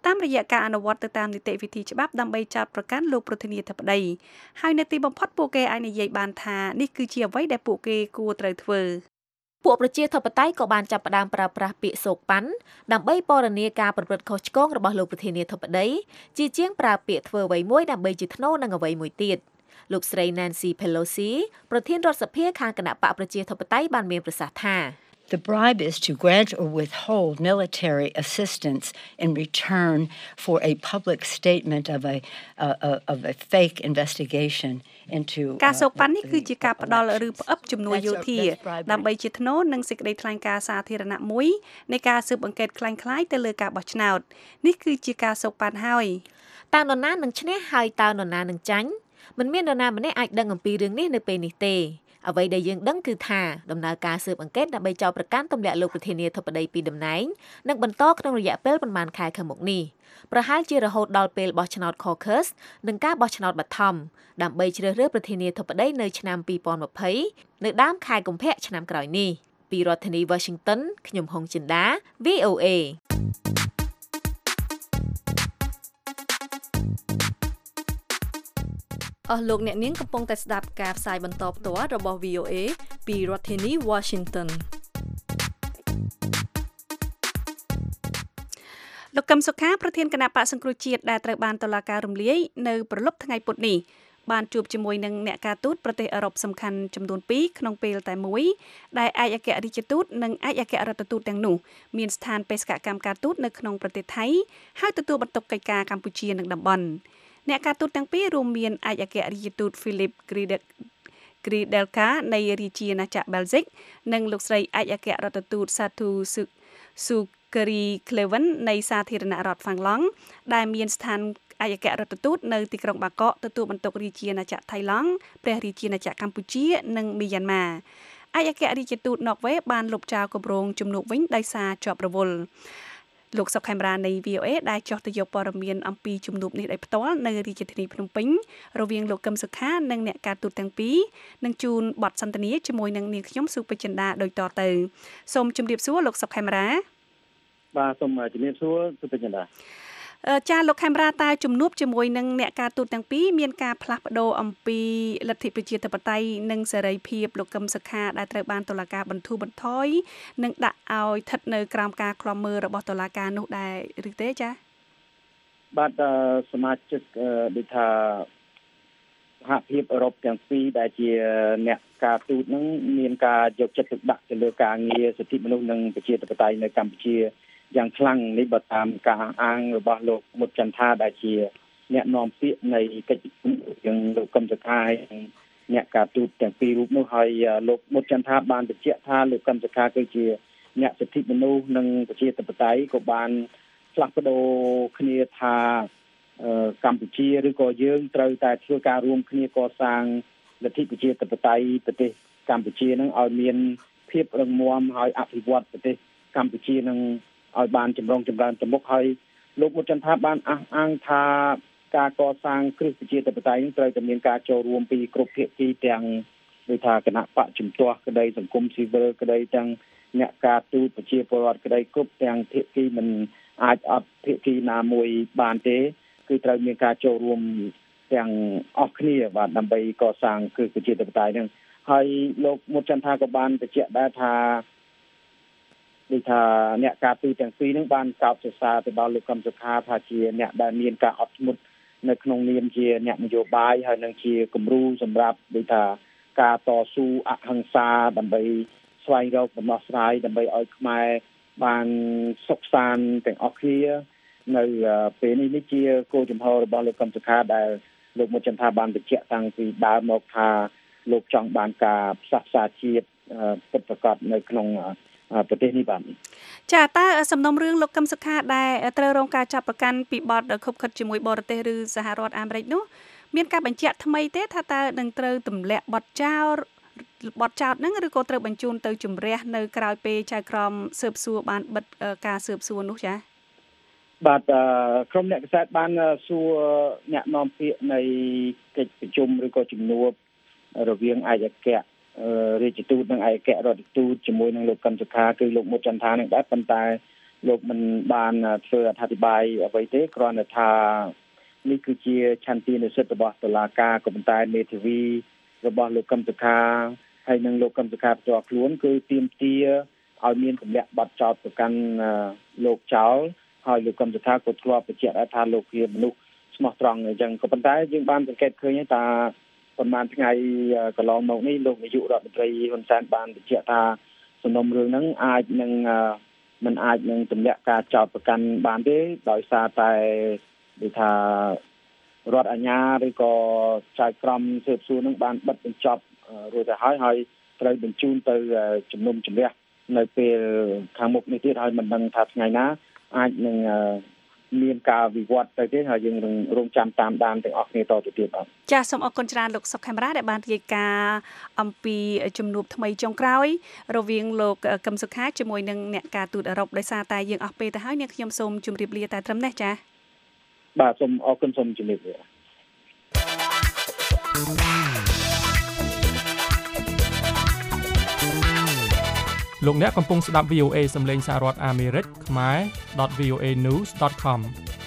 តាមរយៈការអនុវត្តទៅតាមនីតិវិធីច្បាប់ដើម្បីចោទប្រកាន់លោកប្រធានាធិបតីហើយនៅទីបំផុតពួកគេអាចនិយាយបានថានេះគឺជាអ្វីដែលពួកគេគួរត្រូវធ្វើពួកប្រជាធិបតេយ្យក៏បានចាប់ផ្ដើមប្រើប្រាស់ពាក្យសោកប៉ាន់ដើម្បីពណ៌នាការប្រព្រឹត្តខុសឆ្គងរបស់លោកប្រធានាធិបតីជាជាងប្រើពាក្យធ្វើអ្វីមួយដើម្បីជាថ្នូរនឹងអ្វីមួយទៀតលោកស្រី Nancy Pelosi ប្រធានរដ្ឋសភាខាងគណៈបកប្រជាធិបតេយ្យបានមានប្រសាសន៍ថា The bribe is to grant or withhold military assistance in return for a public statement of a uh, of a fake investigation into ការសូកប៉ាន់នេះគឺជាការផ្ដល់ឬផ្អឹបជំនួយយោធាដើម្បីជាថ្នូរនឹងសេចក្តីថ្លែងការណ៍សាធារណៈមួយនៃការស៊ើបអង្កេតคล้ายៗទៅលើការបោះឆ្នោតនេះគឺជាការសូកប៉ាន់ហើយតើនរណានឹងឈ្នះហើយតើនរណានឹងចាញ់មិនមាននរណាម្នាក់អាចដឹងអំពីរឿងនេះនៅពេលនេះទេអ្វីដែលយើងដឹងគឺថាដំណើរការស៊ើបអង្កេតដើម្បីចោទប្រកាន់ទម្លាក់លោកប្រធានាធិបតីពីតំណែងនឹងបន្តក្នុងរយៈពេលប្រមាណខែខាងមុខនេះប្រហែលជារហូតដល់ពេលបោះឆ្នោត Caucus និងការបោះឆ្នោតបឋមដើម្បីជ្រើសរើសប្រធានាធិបតីនៅឆ្នាំពីរពាន់ម្ភៃនៅដើមខែកុម្ភៈឆ្នាំក្រោយនេះពីរដ្ឋធានី Washington ខ្ញុំហុងចិន្តា V O A អស់លោកអ្នកនាងកំពុងតែស្ដាប់ការផ្សាយបន្តផ្ទាល់របស់ V O A ពីរដ្ឋធានី Washington លោកកឹមសុខាប្រធានគណៈបក្សសង្គ្រោះជាតិដែលត្រូវបានតុលាការរំលាយនៅព្រលប់ថ្ងៃពុធនេះបានជួបជាមួយនឹងអ្នកការទូតប្រទេសអឺរ៉ុបសំខាន់ចំនួនពីរក្នុងពេលតែមួយដែលឯកអគ្គរដ្ឋទូតនិងឯកអគ្គរដ្ឋទូតទាំងនោះមានស្ថានបេសកកម្មការទូតនៅក្នុងប្រទេសថៃហើយទទួលបន្ទុកកិច្ចការកម្ពុជានិងតំបន់អ្នកការទូតទាំងពីររួមមានឯកអគ្គរដ្ឋទូត Philip Gridelka នៃរាជាណាចក្រ Belgium និងលោកស្រីឯកអគ្គរដ្ឋទូត Satu Sukeri Kleven នៃសាធារណរដ្ឋហ្វាំងឡង់ដែលមានស្ថានឯកអគ្គរដ្ឋទូតនៅទីក្រុងបាងកកទទួលបន្ទុករាជាណាចក្រថៃឡង់ព្រះរាជាណាចក្រកម្ពុជានិងមីយ៉ាន់ម៉ាឯកអគ្គរដ្ឋទូតណ័រវេសបានលុបចោលគម្រោងជំនួបវិញដោយសារជាប់រវល់លោកសុកខេមរានៃ V O A ដែលចោះទៅយកព័ត៌មានអំពីជំនួបនេះដោយផ្ទាល់នៅរាជធានីភ្នំពេញរវាងលោកកឹមសុខានិងអ្នកការទូតទាំងពីរនឹងជូនបទសន្ទនាជាមួយនឹងនាងខ្ញុំសុពេជ្រចិន្តាដូចតទៅសូមជម្រាបសួរលោកសុកខេមរាបាទសូមជម្រាបសួរសុពេជ្រចិន្តាចាលោកខេមរាតើជំនួបជាមួយនឹងអ្នកការទូតទាំងពីរមានការផ្លាស់ប្ដូរអំពីលទ្ធិប្រជាធិបតេយ្យនិងសេរីភាពលោកកឹមសុខាដែលត្រូវបានតុលាការបន្ធូរបន្ថយនិងដាក់ឲ្យស្ថិតនៅក្រោមការឃ្លាំមើលរបស់តុលាការនោះដែរឬទេចាបាទសមាជិកដូចថាសហភាពអឺរ៉ុបទាំងពីរដែលជាអ្នកការទូតនឹងមានការយកចិត្តទុកដាក់ទៅលើការងារសិទ្ធិមនុស្សនិងប្រជាធិបតេយ្យនៅកម្ពុជាយ៉ាងខ្លាំងនេះបើតាមការអាងរបស់លោកមុតចន្ទថាដែលជាអ្នកនាំពាក្យនៃកិច្ចប្រជុំលោកកឹមសុខាអ្នកការទូតទាំងពីររូបនោះហើយលោកមុតចន្ទថាបានបញ្ជាក់ថាលោកកឹមសុខាគឺជាអ្នកសិទ្ធិមនុស្សនិងប្រជាធិបតេយ្យក៏បានផ្លាស់ប្ដូរគ្នាថាកម្ពុជាឬក៏យើងត្រូវតែធ្វើការរួមគ្នាកសាងលទ្ធិប្រជាធិបតេយ្យប្រទេសកម្ពុជានឹងឲ្យមានភាពរឹងមាំហើយអភិវឌ្ឍប្រទេសកម្ពុជានឹងឲ្យបានចម្រុងចម្រើនទៅមុខហើយលោកមុតចន្ទថាបានអះអាងថាការកសាងគ្រឹះប្រជាធិបតេយ្យនឹងត្រូវតែមានការចូលរួមពីគ្រប់ភាគីទាំងដូចថាគណៈបកជំទាស់ក្តីសង្គមស៊ីវិលក្តីទាំងអ្នកការទូតប្រជាពលរដ្ឋក្តីគ្រប់ទាំងភាគីមិនអាចអត់ភាគីណាមួយបានទេគឺត្រូវមានការចូលរួមទាំងអស់គ្នាបាទដើម្បីកសាងគ្រឹះប្រជាធិបតេយ្យនឹងហើយលោកមុតចន្ទថាក៏បានបញ្ជាក់ដែរថាដូចថាអ្នកការទូតទាំងពីរនឹងបានកោតសរសើរទៅដល់លោកកឹមសុខាថាជាអ្នកដែលមានការអត់ធ្មត់នៅក្នុងនាមជាអ្នកនយោបាយហើយនឹងជាគំរូសម្រាប់ដូចថាការតស៊ូអហិង្សាដើម្បីស្វែងរកដំណោះស្រាយដើម្បីឲ្យខ្មែរបានសុខសាន្តទាំងអស់គ្នានៅពេលនេះនេះជាគោលចំហរបស់លោកកឹមសុខាដែលលោកមុតចន្ទថាបានបញ្ជាក់តាំងពីដើមមកថាលោកចង់បានការផ្សះផ្សាជាតិពិតប្រាកដនៅក្នុងប្រទេសនេះបាទចាតើសំណុំរឿងលោកកឹមសុខាដែលត្រូវរងការចាប់ប្រកាន់ពីបទខុបខិតជាមួយបរទេសឬសហរដ្ឋអាមេរិកនោះមានការបញ្ជាក់ថ្មីទេថាតើនឹងត្រូវទម្លាក់បទចោលបទចោតហ្នឹងឬក៏ត្រូវបញ្ជូនទៅជំរះនៅក្រៅពេលចៅក្រមស៊ើបសួរបានបិទការស៊ើបសួរនោះចាបាទក្រុមអ្នកកសែតបានសួរអ្នកនាំពាក្យនៃកិច្ចប្រជុំឬក៏ជំនួបរវាងឯកអគ្គរាជទូតនិងឯកអគ្គរដ្ឋទូតជាមួយនឹងលោកកឹមសុខាគឺលោកមុតចន្ទថានឹងដែរប៉ុន្តែលោកមិនបានធ្វើអធិប្បាយអ្វីទេគ្រាន់តែថានេះគឺជាឆន្ទៈនិស្សិតរបស់តុលាការក៏ប៉ុន្តែមេធាវីរបស់លោកកឹមសុខាហើយនិងលោកកឹមសុខាផ្ទាល់ខ្លួនគឺទាមទារឲ្យមានទម្លាក់បទចោទប្រកាន់លោកចោលហើយលោកកឹមសុខាក៏ធ្លាប់បញ្ជាក់ថាលោកជាមនុស្សស្មោះត្រង់អញ្ចឹងក៏ប៉ុន្តែយើងបានសង្កេតឃើញថាប្រហែលថ្ងៃកន្លងមកនេះលោកនាយករដ្ឋមន្ត្រីហ៊ុនសែនបានបញ្ជាក់ថាសំណុំរឿងហ្នឹងអាចនឹងមិនអាចនឹងទម្លាក់ការចោទប្រកាន់បានទេដោយសារតែដូចថារដ្ឋអាជ្ញាឬក៏ចៅក្រមស៊ើបសួរនឹងបានបិទបញ្ចប់រួចទៅហើយហើយត្រូវបញ្ជូនទៅជំនុំជម្រះនៅពេលខាងមុខនេះទៀតហើយមិនដឹងថាថ្ងៃណាអាចនឹងមានការវិវត្តទៅទេហើយយើងនឹងរងចាំតាមដានទាំងអស់គ្នាតទៅទៀតបាទចាសសូមអរគុណច្រើនលោកសុកខេមរាដែលបានរាយការណ៍អំពីជំនួបថ្មីចុងក្រោយរវាងលោកកឹមសុខាជាមួយនឹងអ្នកការទូតអឺរ៉ុបដោយសារតែយើងអស់ពេលទៅហើយអ្នកខ្ញុំសូមជម្រាបលាតែត្រឹមនេះចា៎បាទសូមអរគុណសូមជម្រាបលាលោកអ្នកកំពុងស្ដាប់ វី អូ เอ សំឡេងសហរដ្ឋអាមេរិកខ្មែរ .វី អូ เอ news .com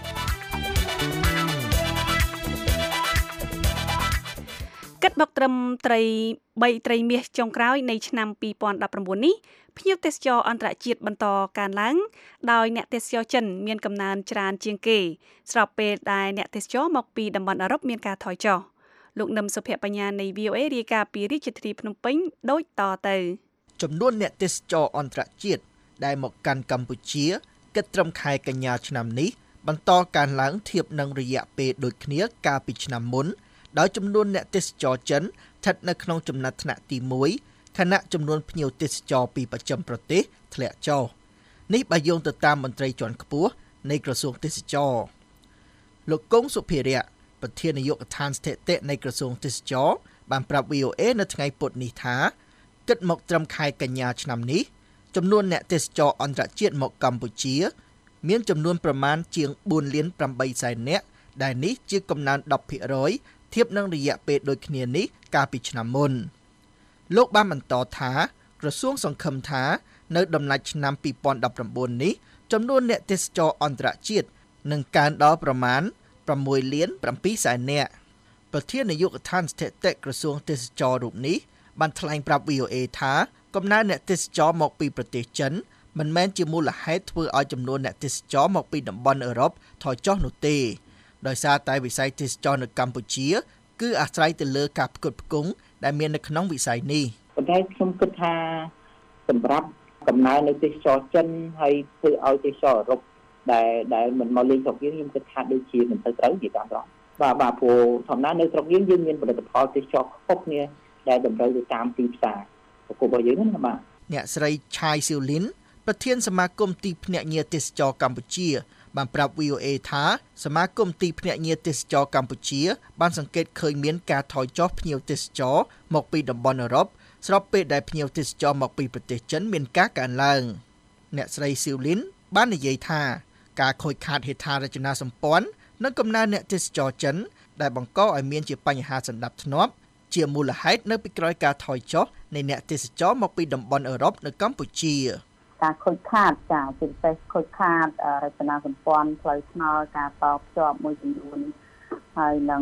គិតមកត្រឹមត្រីបីត្រីមាសចុងក្រោយនៃឆ្នាំពីរពាន់ដប់ប្រាំបួននេះភ្ញៀវទេសចរអន្តរជាតិបន្តកើនឡើងដោយអ្នកទេសចរចិនមានកំណើនច្រើនជាងគេស្របពេលដែលអ្នកទេសចរមកពីតំបន់អឺរ៉ុបមានការថយចុះលោកនឹមសុភបញ្ញានៃ វី អូ เอ រាយការណ៍ពីរាជធានីភ្នំពេញដូចតទៅចំនួនអ្នកទេសចរអន្តរជាតិដែលមកកាន់កម្ពុជាគិតត្រឹមខែកញ្ញាឆ្នាំនេះបន្តកើនឡើងធៀបនឹងរយៈពេលដូចគ្នាកាលពីឆ្នាំមុនដោយចំនួនអ្នកទេសចរចិនស្ថិតនៅក្នុងចំណាត់ថ្នាក់ទីមួយខណៈចំនួនភ្ញៀវទេសចរពីបស្ចិមប្រទេសធ្លាក់ចុះនេះបើយោងទៅតាមមន្ត្រីជាន់ខ្ពស់នៃក្រសួងទេសចរលោកកុងសុភារៈប្រធាននាយកដ្ឋានស្ថិតិនៃក្រសួងទេសចរបានប្រាប់ វី អូ เอ នៅថ្ងៃពុធនេះថាគិតមកត្រឹមខែកញ្ញាឆ្នាំនេះចំនួនអ្នកទេសចរអន្តរជាតិមកកម្ពុជាមានចំនួនប្រមាណជាងបួនលានប្រាំបីសែននាក់ដែលនេះជាកំណើនដប់ភាគរយធៀបនឹងរយៈពេលដូចគ្នានេះកាលពីឆ្នាំមុនលោកបានបន្តថាក្រសួងសង្ឃឹមថានៅដំណាច់ឆ្នាំពីរពាន់ដប់ប្រាំបួននេះចំនួនអ្នកទេសចរអន្តរជាតិនឹងកើនដល់ប្រមាណប្រាំមួយលានប្រាំពីរសែននាក់ប្រធាននាយកដ្ឋានស្ថិតិក្រសួងទេសចររូបនេះបានថ្លែងប្រាប់ វី អូ เอ ថាកំណើនអ្នកទេសចរមកពីប្រទេសចិនមិនមែនជាមូលហេតុធ្វើឲ្យចំនួនអ្នកទេសចរមកពីតំបន់អឺរ៉ុបថយចុះនោះទេដោយសារតែវិស័យទេសចរនៅកម្ពុជាគឺអាស្រ័យទៅលើការផ្គត់ផ្គង់ដែលមាននៅក្នុងវិស័យនេះប៉ុន្តែខ្ញុំគិតថាសម្រាប់កំណើននៅទេសចរចិនហើយធ្វើឲ្យទេសចរអឺរ៉ុបដែលដែលមិនមកលេងស្រុកយើងខ្ញុំគិតថាដូចជាមិនទៅត្រូវជាតាមត្រង់បាទបាទព្រោះធម្មតានៅស្រុកយើងយើងមានផលិតផលទេសចរខុសគ្នាដែលតម្រូវទៅតាមទីផ្សារប្រកបរបស់យើងណាបាទអ្នកស្រីឆាយស៊ីវលីនប្រធានសមាគមទីភ្នាក់ងារទេសចរកម្ពុជាបានប្រាប់ វី អូ เอ ថាសមាគមទីភ្នាក់ងារទេសចរកម្ពុជាបានសង្កេតឃើញមានការថយចុះភ្ញៀវទេសចរមកពីតំបន់អឺរ៉ុបស្របពេលដែលភ្ញៀវទេសចរមកពីប្រទេសចិនមានការកើនឡើងអ្នកស្រីស៊ីវលីនបាននិយាយថាការខូចខាតហេដ្ឋារចនាសម្ព័ន្ធនិងកំណើនអ្នកទេសចរចិនដែលបង្កឲ្យមានជាបញ្ហាសណ្ដាប់ធ្នាប់ជាមូលហេតុនៅពីក្រោយការថយចុះនៃអ្នកទេសចរមកពីតំបន់អឺរ៉ុបនៅកម្ពុជាការខូចខាតចាជាពិសេសខូចខាតរចនាសម្ព័ន្ធផ្លូវថ្នល់ការតភ្ជាប់មួយចំនួនហើយនឹង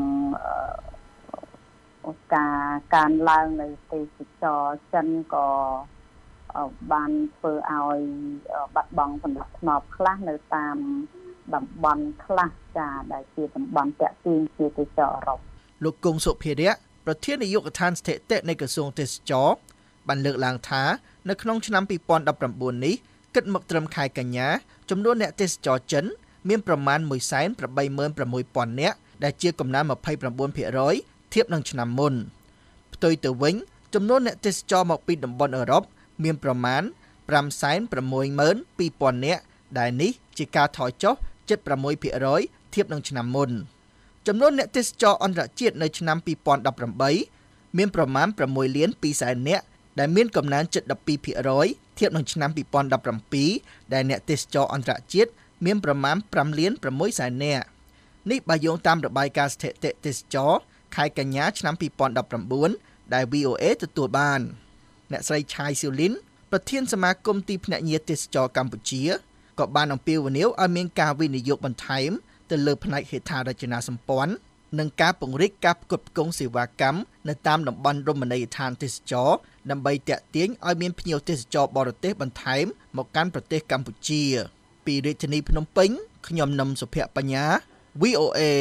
ការកើនឡើងនៃទេសចរចិនក៏បានធ្វើឲ្យបាត់បង់សណ្ដាប់ធ្នាប់ខ្លះនៅតាមតំបន់ខ្លះចាដែលជាតំបន់តាក់ទាញជាទេសចរអឺរ៉ុបលោកគង់សុភារៈប្រធាននាយកដ្ឋានស្ថិតិនៃក្រសួងទេសចរបានលើកឡើងថានៅក្នុងឆ្នាំពីរពាន់ដប់ប្រាំបួននេះគិតមកត្រឹមខែកញ្ញាចំនួនអ្នកទេសចរចិនមានប្រមាណមួយសែនប្រាំបីម៉ឺនប្រាំមួយពាន់នាក់ដែលជាកំណើនម្ភៃប្រាំបួនភាគរយធៀបនឹងឆ្នាំមុនផ្ទុយទៅវិញចំនួនអ្នកទេសចរមកពីតំបន់អឺរ៉ុបមានប្រមាណប្រាំសែនប្រាំមួយម៉ឺនពីរពាន់នាក់ដែលនេះជាការថយចុះជិតប្រាំមួយភាគរយធៀបនឹងឆ្នាំមុនចំនួនអ្នកទេសចរអន្តរជាតិនៅឆ្នាំពីរពាន់ដប់ប្រាំបីមានប្រមាណប្រាំមួយលានពីរសែននាក់ដែលមានកំណើនជិតដប់ពីរភាគរយធៀបនឹងឆ្នាំពីរពាន់ដប់ប្រាំពីរដែលអ្នកទេសចរអន្តរជាតិមានប្រមាណប្រាំលានប្រាំមួយសែននាក់នេះបើយោងតាមរបាយការណ៍ស្ថិតិទេសចរខែកញ្ញាឆ្នាំពីរពាន់ដប់ប្រាំបួនដែល វី អូ เอ ទទួលបានអ្នកស្រីឆាយស៊ីវលីនប្រធានសមាគមទីភ្នាក់ងារទេសចរកម្ពុជាក៏បានអំពាវនាវឲ្យមានការវិនិយោគបន្ថែមទៅលើផ្នែកហេដ្ឋារចនាសម្ព័ន្ធនិងការពង្រីកការផ្គត់ផ្គង់សេវាកម្មនៅតាមតំបន់រមណីយដ្ឋានទេសចរដើម្បីទាក់ទាញឲ្យមានភ្ញៀវទេសចរបរទេសបន្ថែមមកកាន់ប្រទេសកម្ពុជាពីរាជធានីភ្នំពេញខ្ញុំនឹមសុភ័ក្របញ្ញា វី អូ เอ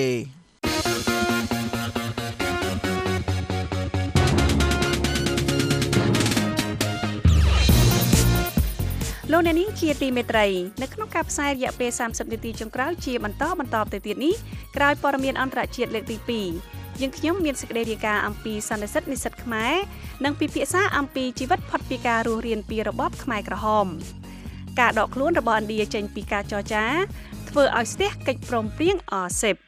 លោកអ្នកនាងជាទីមេត្រីនៅក្នុងការផ្សាយរយៈពេលសាមសិបនាទីចុងក្រោយជាបន្តបន្តទៅទៀតនេះក្រោយព័ត៌មានអន្តរជាតិលើកទីពីរយើងខ្ញុំមានសេចក្តីរាយការណ៍អំពីសន្និសីទនិស្សិតខ្មែរនិងពិភាក្សាអំពីជីវិតផុតពីការរស់រានពីរបបខ្មែរក្រហមការដកខ្លួនរបស់ឥណ្ឌាចេញពីការចរចាធ្វើឲ្យស្ទះកិច្ចព្រមព្រៀង អាស៊េប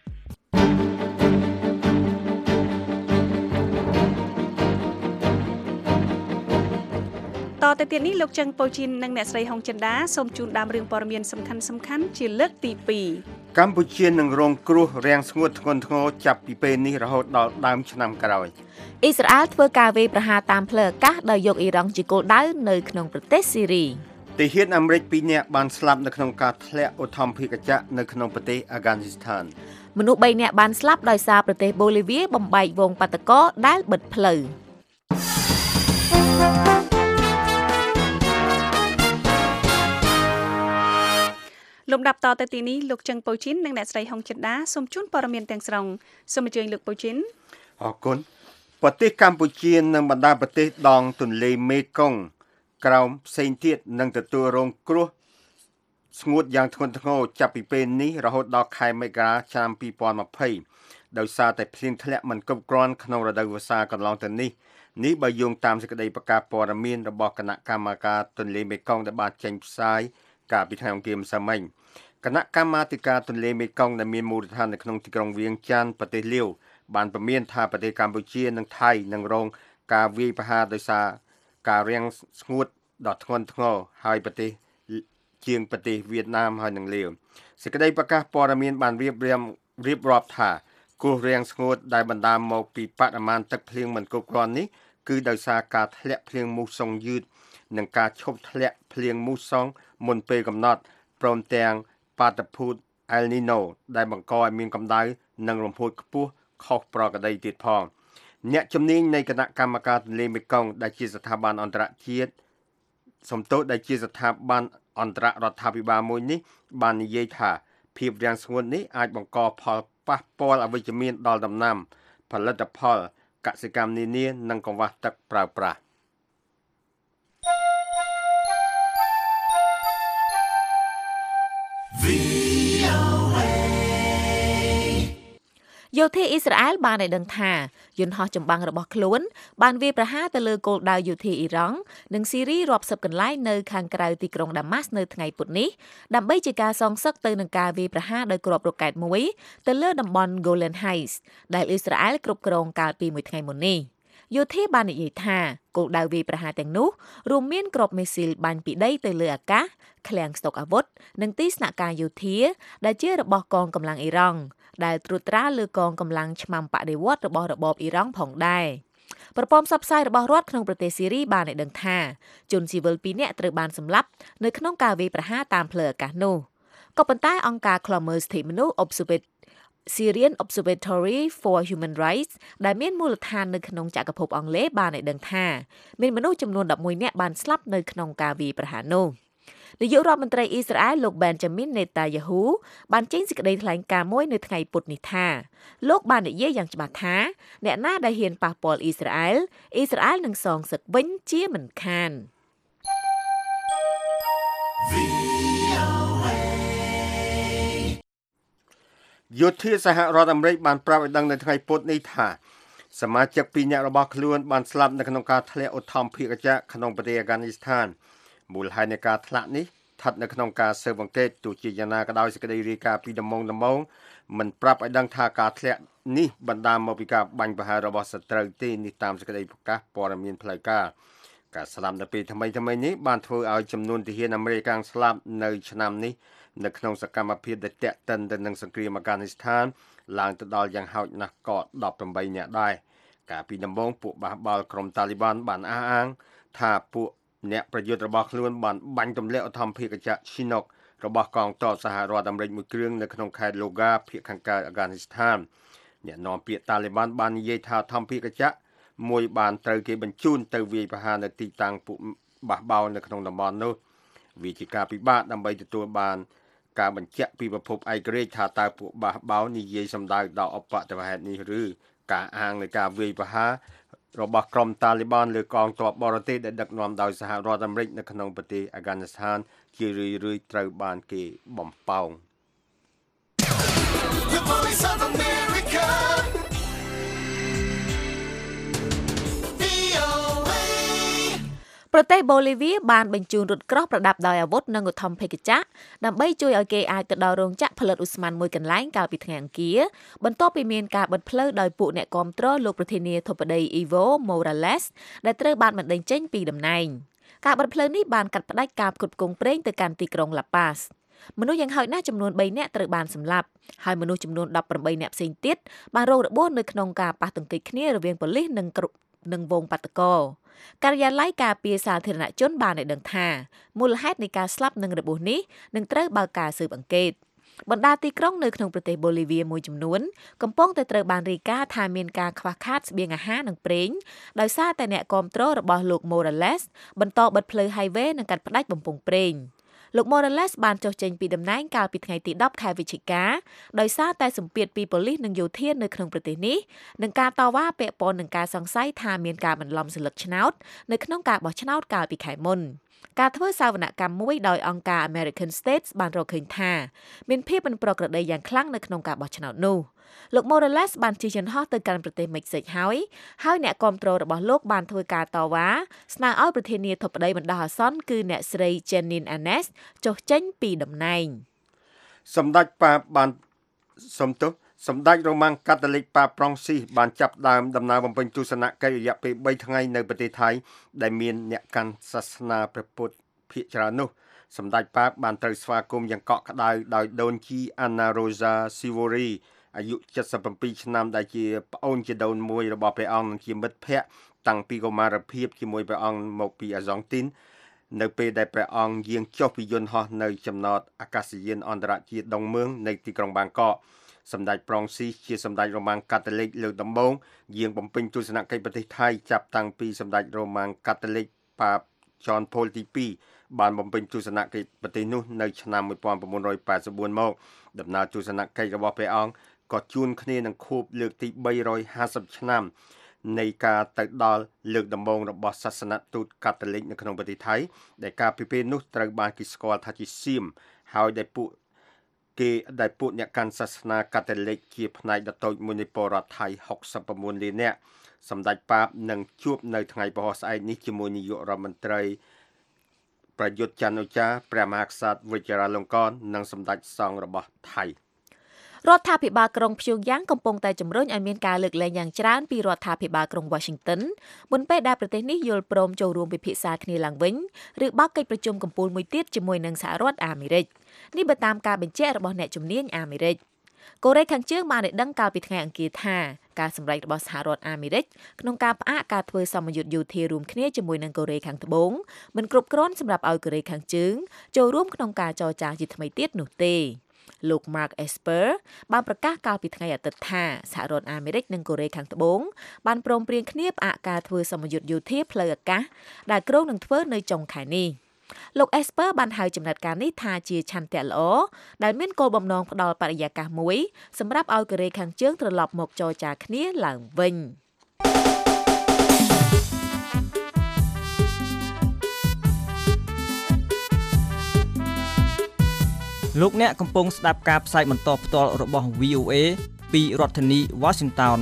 តទៅទៀតនេះលោកចឹងប៉ូជីននិងអ្នកស្រីហុងចិន្តាសូមជូនដើមរឿងព័ត៌មានសំខាន់សំខាន់ជាលើកទីពីរកម្ពុជានឹងរងគ្រោះរាំងស្ងួតធ្ងន់ធ្ងរចាប់ពីពេលនេះរហូតដល់ដើមឆ្នាំក្រោយអ៊ីស្រាអែលធ្វើការវាយប្រហារតាមផ្លូវអាកាសដោយយកអ៊ីរ៉ង់ជាគោលដៅនៅក្នុងប្រទេសស៊ីរីទាហានអាមេរិកពីរនាក់បានស្លាប់នៅក្នុងការធ្លាក់ឧទ្ធម្ភាគចក្រនៅក្នុងប្រទេសអាហ្គានីស្ថានមនុស្សបីនាក់បានស្លាប់ដោយសារប្រទេសបូលីវីបំបែកវងបាតុករដែលបិទផ្លូវលំដាប់តទៅទីនេះលោកចឹងប៉ូជីននិងអ្នកស្រីហុងចិន្តាសូមជូនព័ត៌មានទាំងស្រុងសូមអញ្ជើញលោកប៉ូជីនអរគុណប្រទេសកម្ពុជានិងបណ្ដាប្រទេសដងទន្លេមេគង្គក្រោមផ្សេងទៀតនឹងទទួលរងគ្រោះស្ងួតយ៉ាងធ្ងន់ធ្ងរចាប់ពីពេលនេះរហូតដល់ខែមករាឆ្នាំពីរពាន់ម្ភៃដោយសារតែភ្លៀងធ្លាក់មិនគ្រប់គ្រាន់ក្នុងរដូវវស្សាកន្លងទៅនេះនេះបើយោងតាមសេចក្តីប្រកាសព័ត៌មានរបស់គណៈកម្មការទន្លេមេគង្គដែលបានចេញផ្សាយកាលពីថ្ងៃអង្គារម្សិលមិញគណៈកម្មាធិការទន្លេមេគង្គដែលមានមូលដ្ឋាននៅក្នុងទីក្រុងវៀងច័ន្ទប្រទេសលាវបានព្រមានថាប្រទេសកម្ពុជានិងថៃនឹងរងការវាយប្រហារដោយសារការរាំងស្ងួតដ៏ធ្ងន់ធ្ងរហើយប្រទេសជាងប្រទេសវៀតណាមហើយនិងលាវសេចក្តីប្រកាសព័ត៌មានបានរៀបរៀងរៀបរាប់ថាគ្រោះរាំងស្ងួតដែលបណ្ដាលមកពីបរិមាណទឹកភ្លៀងមិនគ្រប់គ្រាន់នេះគឺដោយសារការធ្លាក់ភ្លៀងមូសុងយឺតនិងការឈប់ធ្លាក់ភ្លៀងមូសុងមុនពេលកំណត់ព្រមទាំងបាតុភូត El Nino ដែលបង្កឲ្យមានកម្ដៅនិងរំហួតខ្ពស់ខុសប្រក្រតីទៀតផងអ្នកជំនាញនៃគណៈកម្មការទន្លេមេគង្គដែលជាស្ថាប័នអន្តរជាតិសំទោសដែលជាស្ថាប័នអន្តររដ្ឋាភិបាលមួយនេះបាននិយាយថាភាពរាំងស្ងួតនេះអាចបង្កផលប៉ះពាល់អវិជ្ជមានដល់ដំណាំផលិតផលកសិកម្មនានានិងកង្វះទឹកប្រើប្រាស់យោធាអ៊ីស្រាអែលបានឲ្យដឹងថាយន្តហោះចម្បាំងរបស់ខ្លួនបានវាយប្រហារទៅលើគោលដៅយោធាអ៊ីរ៉ង់និងស៊ីរីរាប់សិបកន្លែងនៅខាងក្រៅទីក្រុងដាម៉ាស់នៅថ្ងៃពុធនេះដើម្បីជាការសងសឹកទៅនឹងការវាយប្រហារដោយគ្រាប់រ៉ុកែតមួយទៅលើតំបន់ Golan Heights ដែលអ៊ីស្រាអែលគ្រប់គ្រងកាលពីមួយថ្ងៃមុននេះយោធាបាននិយាយថាគោលដៅវាយប្រហារទាំងនោះរួមមានគ្រាប់មីស៊ីលបាញ់ពីដីទៅលើអាកាសឃ្លាំងស្តុកអាវុធនិងទីស្នាក់ការយោធាដែលជារបស់កងកម្លាំងអ៊ីរ៉ង់ដែលត្រួតត្រាលើកងកម្លាំងឆ្មាំបដិវត្តរបស់របបអ៊ីរ៉ង់ផងដែរប្រព័ន្ធផ្សព្វផ្សាយរបស់រដ្ឋក្នុងប្រទេសស៊ីរីបានឲ្យដឹងថាជនស៊ីវិលពីរនាក់ត្រូវបានសម្លាប់នៅក្នុងការវាយប្រហារតាមផ្លូវអាកាសនោះក៏ប៉ុន្តែអង្គការឃ្លាំមើលសិទ្ធិមនុស្ស Observatory Syrian Observatory for Human Rights ដែលមានមូលដ្ឋាននៅក្នុងចក្រភពអង់គ្លេសបានឲ្យដឹងថាមានមនុស្សចំនួនដប់មួយនាក់បានស្លាប់នៅក្នុងការវាយប្រហារនោះនាយករដ្ឋមន្ត្រីអ៊ីស្រាអែលលោក Benjamin Netanyahu បានចេញសេចក្តីថ្លែងការណ៍មួយនៅថ្ងៃពុធនេះថាលោកបាននិយាយយ៉ាងច្បាស់ថាអ្នកណាដែលហ៊ានប៉ះពាល់អ៊ីស្រាអែលអ៊ីស្រាអែលនឹងសងសឹកវិញជាមិនខានយោធាសហរដ្ឋអាមេរិកបានប្រាប់ឲ្យដឹងនៅថ្ងៃពុធនេះថាសមាជិកពីរនាក់របស់ខ្លួនបានស្លាប់នៅក្នុងការធ្លាក់ឧទ្ធម្ភាគចក្រក្នុងប្រទេសអាហ្គានីស្ថានមូលហេតុនៃការធ្លាក់នេះស្ថិតនៅក្នុងការស៊ើបអង្កេតទោះជាយ៉ាងណាក៏ដោយសេចក្តីរាយការណ៍ពីដំណងដំណងមិនប្រាប់ឲ្យដឹងថាការធ្លាក់នេះបណ្ដាលមកពីការបាញ់ប្រហាររបស់សត្រូវទេនេះតាមសេចក្តីប្រកាសព័ត៌មានផ្លូវការការស្លាប់នៅពេលថ្មីថ្មីនេះបានធ្វើឲ្យចំនួនទាហានអាមេរិកស្លាប់នៅឆ្នាំនេះនៅក្នុងសកម្មភាពដែលតាក់ទិនទៅនឹងសង្គ្រាមអាហ្គានីស្ថានឡើងទៅដល់យ៉ាងហោចណាស់ក៏ដប់ប្រាំបីនាក់ដែរកាលពីដំបូងពួកបះបោរក្រុមតាលីបានបានអះអាងថាពួកអ្នកប្រយុទ្ធរបស់ខ្លួនបានបាញ់ទម្លាក់ឧទ្ធម្ភាគចក្រឈីណុករបស់កងទ័ពសហរដ្ឋអាមេរិកមួយគ្រឿងនៅក្នុងខេត្ត Logar ភាគខាងកើតអាហ្វហ្គានីស្ថានអ្នកនាំពាក្យតាលីបានបាននិយាយថាធម្មភាគចក្រមួយបានត្រូវគេបញ្ជូនទៅវាយប្រហារនៅទីតាំងពួកបះបោរនៅក្នុងតំបន់នោះវាជាការពិបាកដើម្បីទទួលបានការបញ្ជាក់ពីប្រភពឯករាជ្យថាតើពួកបះបោរនិយាយសម្ដៅដល់អបតវហេតុនេះឬការអាងនៃការវាយប្រហាររបស់ក្រុមតាលីបានលើកងទ័ពបរទេសដែលដឹកនាំដោយសហរដ្ឋអាមេរិកនៅក្នុងប្រទេសអាហ្វហ្គានីស្ថានជារឿយៗត្រូវបានគេបំផោងប្រទេសបូលីវីបានបញ្ជូនរថក្រោះប្រដាប់ដោយអាវុធនិងឧទ្ធម្ភាគចក្រដើម្បីជួយឲ្យគេអាចទៅដល់រោងចក្រផលិតឧស្ម័នមួយកន្លែងកាលពីថ្ងៃអង្គារបន្ទាប់ពីមានការបិទផ្លូវដោយពួកអ្នកគាំទ្រលោកប្រធានាធិបតី Evo Morales ដែលត្រូវបានបណ្តេញចេញពីតំណែងការបិទផ្លូវនេះបានកាត់ផ្តាច់ការផ្គត់ផ្គង់ប្រេងទៅកាន់ទីក្រុង La Paz មនុស្សយ៉ាងហោចណាស់ចំនួនបីនាក់ត្រូវបានសម្លាប់ហើយមនុស្សចំនួនដប់ប្រាំបីនាក់ផ្សេងទៀតបានរងរបួសនៅក្នុងការប៉ះទង្គិចគ្នារវាងប៉ូលីសនិងនិងវងបាតុករការិយាល័យការពារសាធារណជនបានឲ្យដឹងថាមូលហេតុនៃការស្លាប់និងរបួសនេះនឹងត្រូវបើកការស៊ើបអង្កេតបណ្ដាទីក្រុងនៅក្នុងប្រទេសបូលីវីមួយចំនួនកំពុងតែត្រូវបានរាយការណ៍ថាមានការខ្វះខាតស្បៀងអាហារនិងប្រេងដោយសារតែអ្នកគាំទ្ររបស់លោក Morales បន្តបិទផ្លូវ highway និងកាត់ផ្តាច់បំពង់ប្រេងលោក Morales បានចុះចេញពីតំណែងកាលពីថ្ងៃទីដប់ខែវិច្ឆិកាដោយសារតែសម្ពាធពីប៉ូលីសនិងយោធានៅក្នុងប្រទេសនេះនិងការតវ៉ាពាក់ព័ន្ធនឹងការសង្ស័យថាមានការបន្លំសិលឹកឆ្នោតនៅក្នុងការបោះឆ្នោតកាលពីខែមុនការធ្វើសវនកម្មមួយដោយអង្គការ American States បានរកឃើញថាមានភាពមិនប្រក្រតីយ៉ាងខ្លាំងនៅក្នុងការបោះឆ្នោតនោះលោក Morales បានជិះយន្តហោះទៅកាន់ប្រទេសមិចស៊ិកហើយហើយអ្នកគាំទ្ររបស់លោកបានធ្វើការតវ៉ាស្នើឲ្យប្រធានាធិបតីបណ្ដោះអាសន្នគឺអ្នកស្រី Jeanine Áñez ចុះចេញពីតំណែងសម្ដេចប៉ាបានសំទោសសម្ដេចរ៉ូម៉ាំងកាតូលិកប៉ាប្រុងស៊ីសបានចាប់ដើមដំណើរបំពេញទស្សនកិច្ចរយៈពេលបីថ្ងៃនៅប្រទេសថៃដែលមានអ្នកកាន់សាសនាព្រះពុទ្ធភាគច្រើននោះសម្ដេចប៉ាបានត្រូវស្វាគមន៍យ៉ាងកក់ក្ដៅដោយដូនជីអាណារ៉ូសាស៊ីវូរីអាយុเจ็ดสิบเจ็ดឆ្នាំដែលជាប្អូនជាដូនមួយរបស់ព្រះអង្គនិងជាមិត្តភក្តិតាំងពីកុមារភាពជាមួយព្រះអង្គមកពីអាហ្សង់ទីននៅពេលដែលព្រះអង្គយាងចុះពីយន្តហោះនៅចំណតអាកាសយានអន្តរជាតិដងមឿងនៅទីក្រុងបាងកកសម្ដេចប្រងស៊ីជាសម្ដេចរ៉ូម៉ាំងកាតូលិកលើកដំបូងយាងបំពេញទស្សនកិច្ចប្រទេសថៃចាប់តាំងពីសម្ដេចរ៉ូម៉ាំងកាតូលិកប៉ាបចនផូលទីពីរបានបំពេញទស្សនកិច្ចប្រទេសនោះនៅឆ្នាំmột nghìn chín trăm tám mươi tưមកដំណើរទស្សនកិច្ចរបស់ព្រះអង្គក៏ជួនគ្នានឹងខួបលើកទីបីរយห้าสิบឆ្នាំនៃការទៅដល់លើកដំបូងរបស់សាសនទូតកាតូលិកនៅក្នុងប្រទេសថៃដែលការពីពេលនោះត្រូវបានគេស្គាល់ថាជាសៀមហើយដែលពួកគេដែលពួកអ្នកកាន់សាសនាកាតូលិកជាផ្នែកដ៏តូចមួយនៃពលរដ្ឋថៃหกสิบเก้าលាននាក់សម្ដេចប៉ាបនឹងជួបនៅថ្ងៃពហុស្អែកនេះជាមួយនាយករដ្ឋមន្ត្រីប្រយុទ្ធច័ន្ទអូចាព្រះមហាក្សត្រវជ្ជរាលង្កននិងសម្ដេចសង្ឃរបស់ថៃរដ្ឋាភិបាលក្រុងព្យុងយ៉ាងកំពុងតែជំរុញឲ្យមានការលើកលែងយ៉ាងច្រើនពីរដ្ឋាភិបាលក្រុង Washington មុនពេលដែលប្រទេសនេះយល់ព្រមចូលរួមពិភាក្សាគ្នាឡើងវិញឬបើកកិច្ចប្រជុំកំពូលមួយទៀតជាមួយនឹងសហរដ្ឋអាមេរិកនេះបើតាមការបញ្ជាក់របស់អ្នកជំនាញអាមេរិកកូរ៉េខាងជើងបានដឹងកាលពីថ្ងៃអង្គារថាការសម្រេចរបស់សហរដ្ឋអាមេរិកក្នុងការផ្អាកការធ្វើសម្ពយុទ្ធយោធារួមគ្នាជាមួយនឹងកូរ៉េខាងត្បូងមិនគ្រប់គ្រាន់សម្រាប់ឲ្យកូរ៉េខាងជើងចូលរួមក្នុងការចរចាជាថ្មីទៀតនោះទេលោក Mark Esper បានប្រកាសកាលពីថ្ងៃអាទិត្យថាសហរដ្ឋអាមេរិកនិងកូរ៉េខាងត្បូងបានព្រមព្រៀងគ្នាផ្អាកការធ្វើសម្ពយុទ្ធយោធាផ្លូវអាកាសដែលគ្រោងនឹងធ្វើនៅចុងខែនេះលោក Esper បានហៅចំណាត់ការនេះថាជាឆន្ទៈល្អដែលមានគោលបំណងផ្ដល់បរិយាកាសមួយសម្រាប់ឲ្យកូរ៉េខាងជើងត្រឡប់មកចរចាគ្នាឡើងវិញលោកអ្នកកំពុងស្ដាប់ការផ្សាយបន្តផ្ទាល់របស់ វី អូ เอ ពីរដ្ឋធានី Washington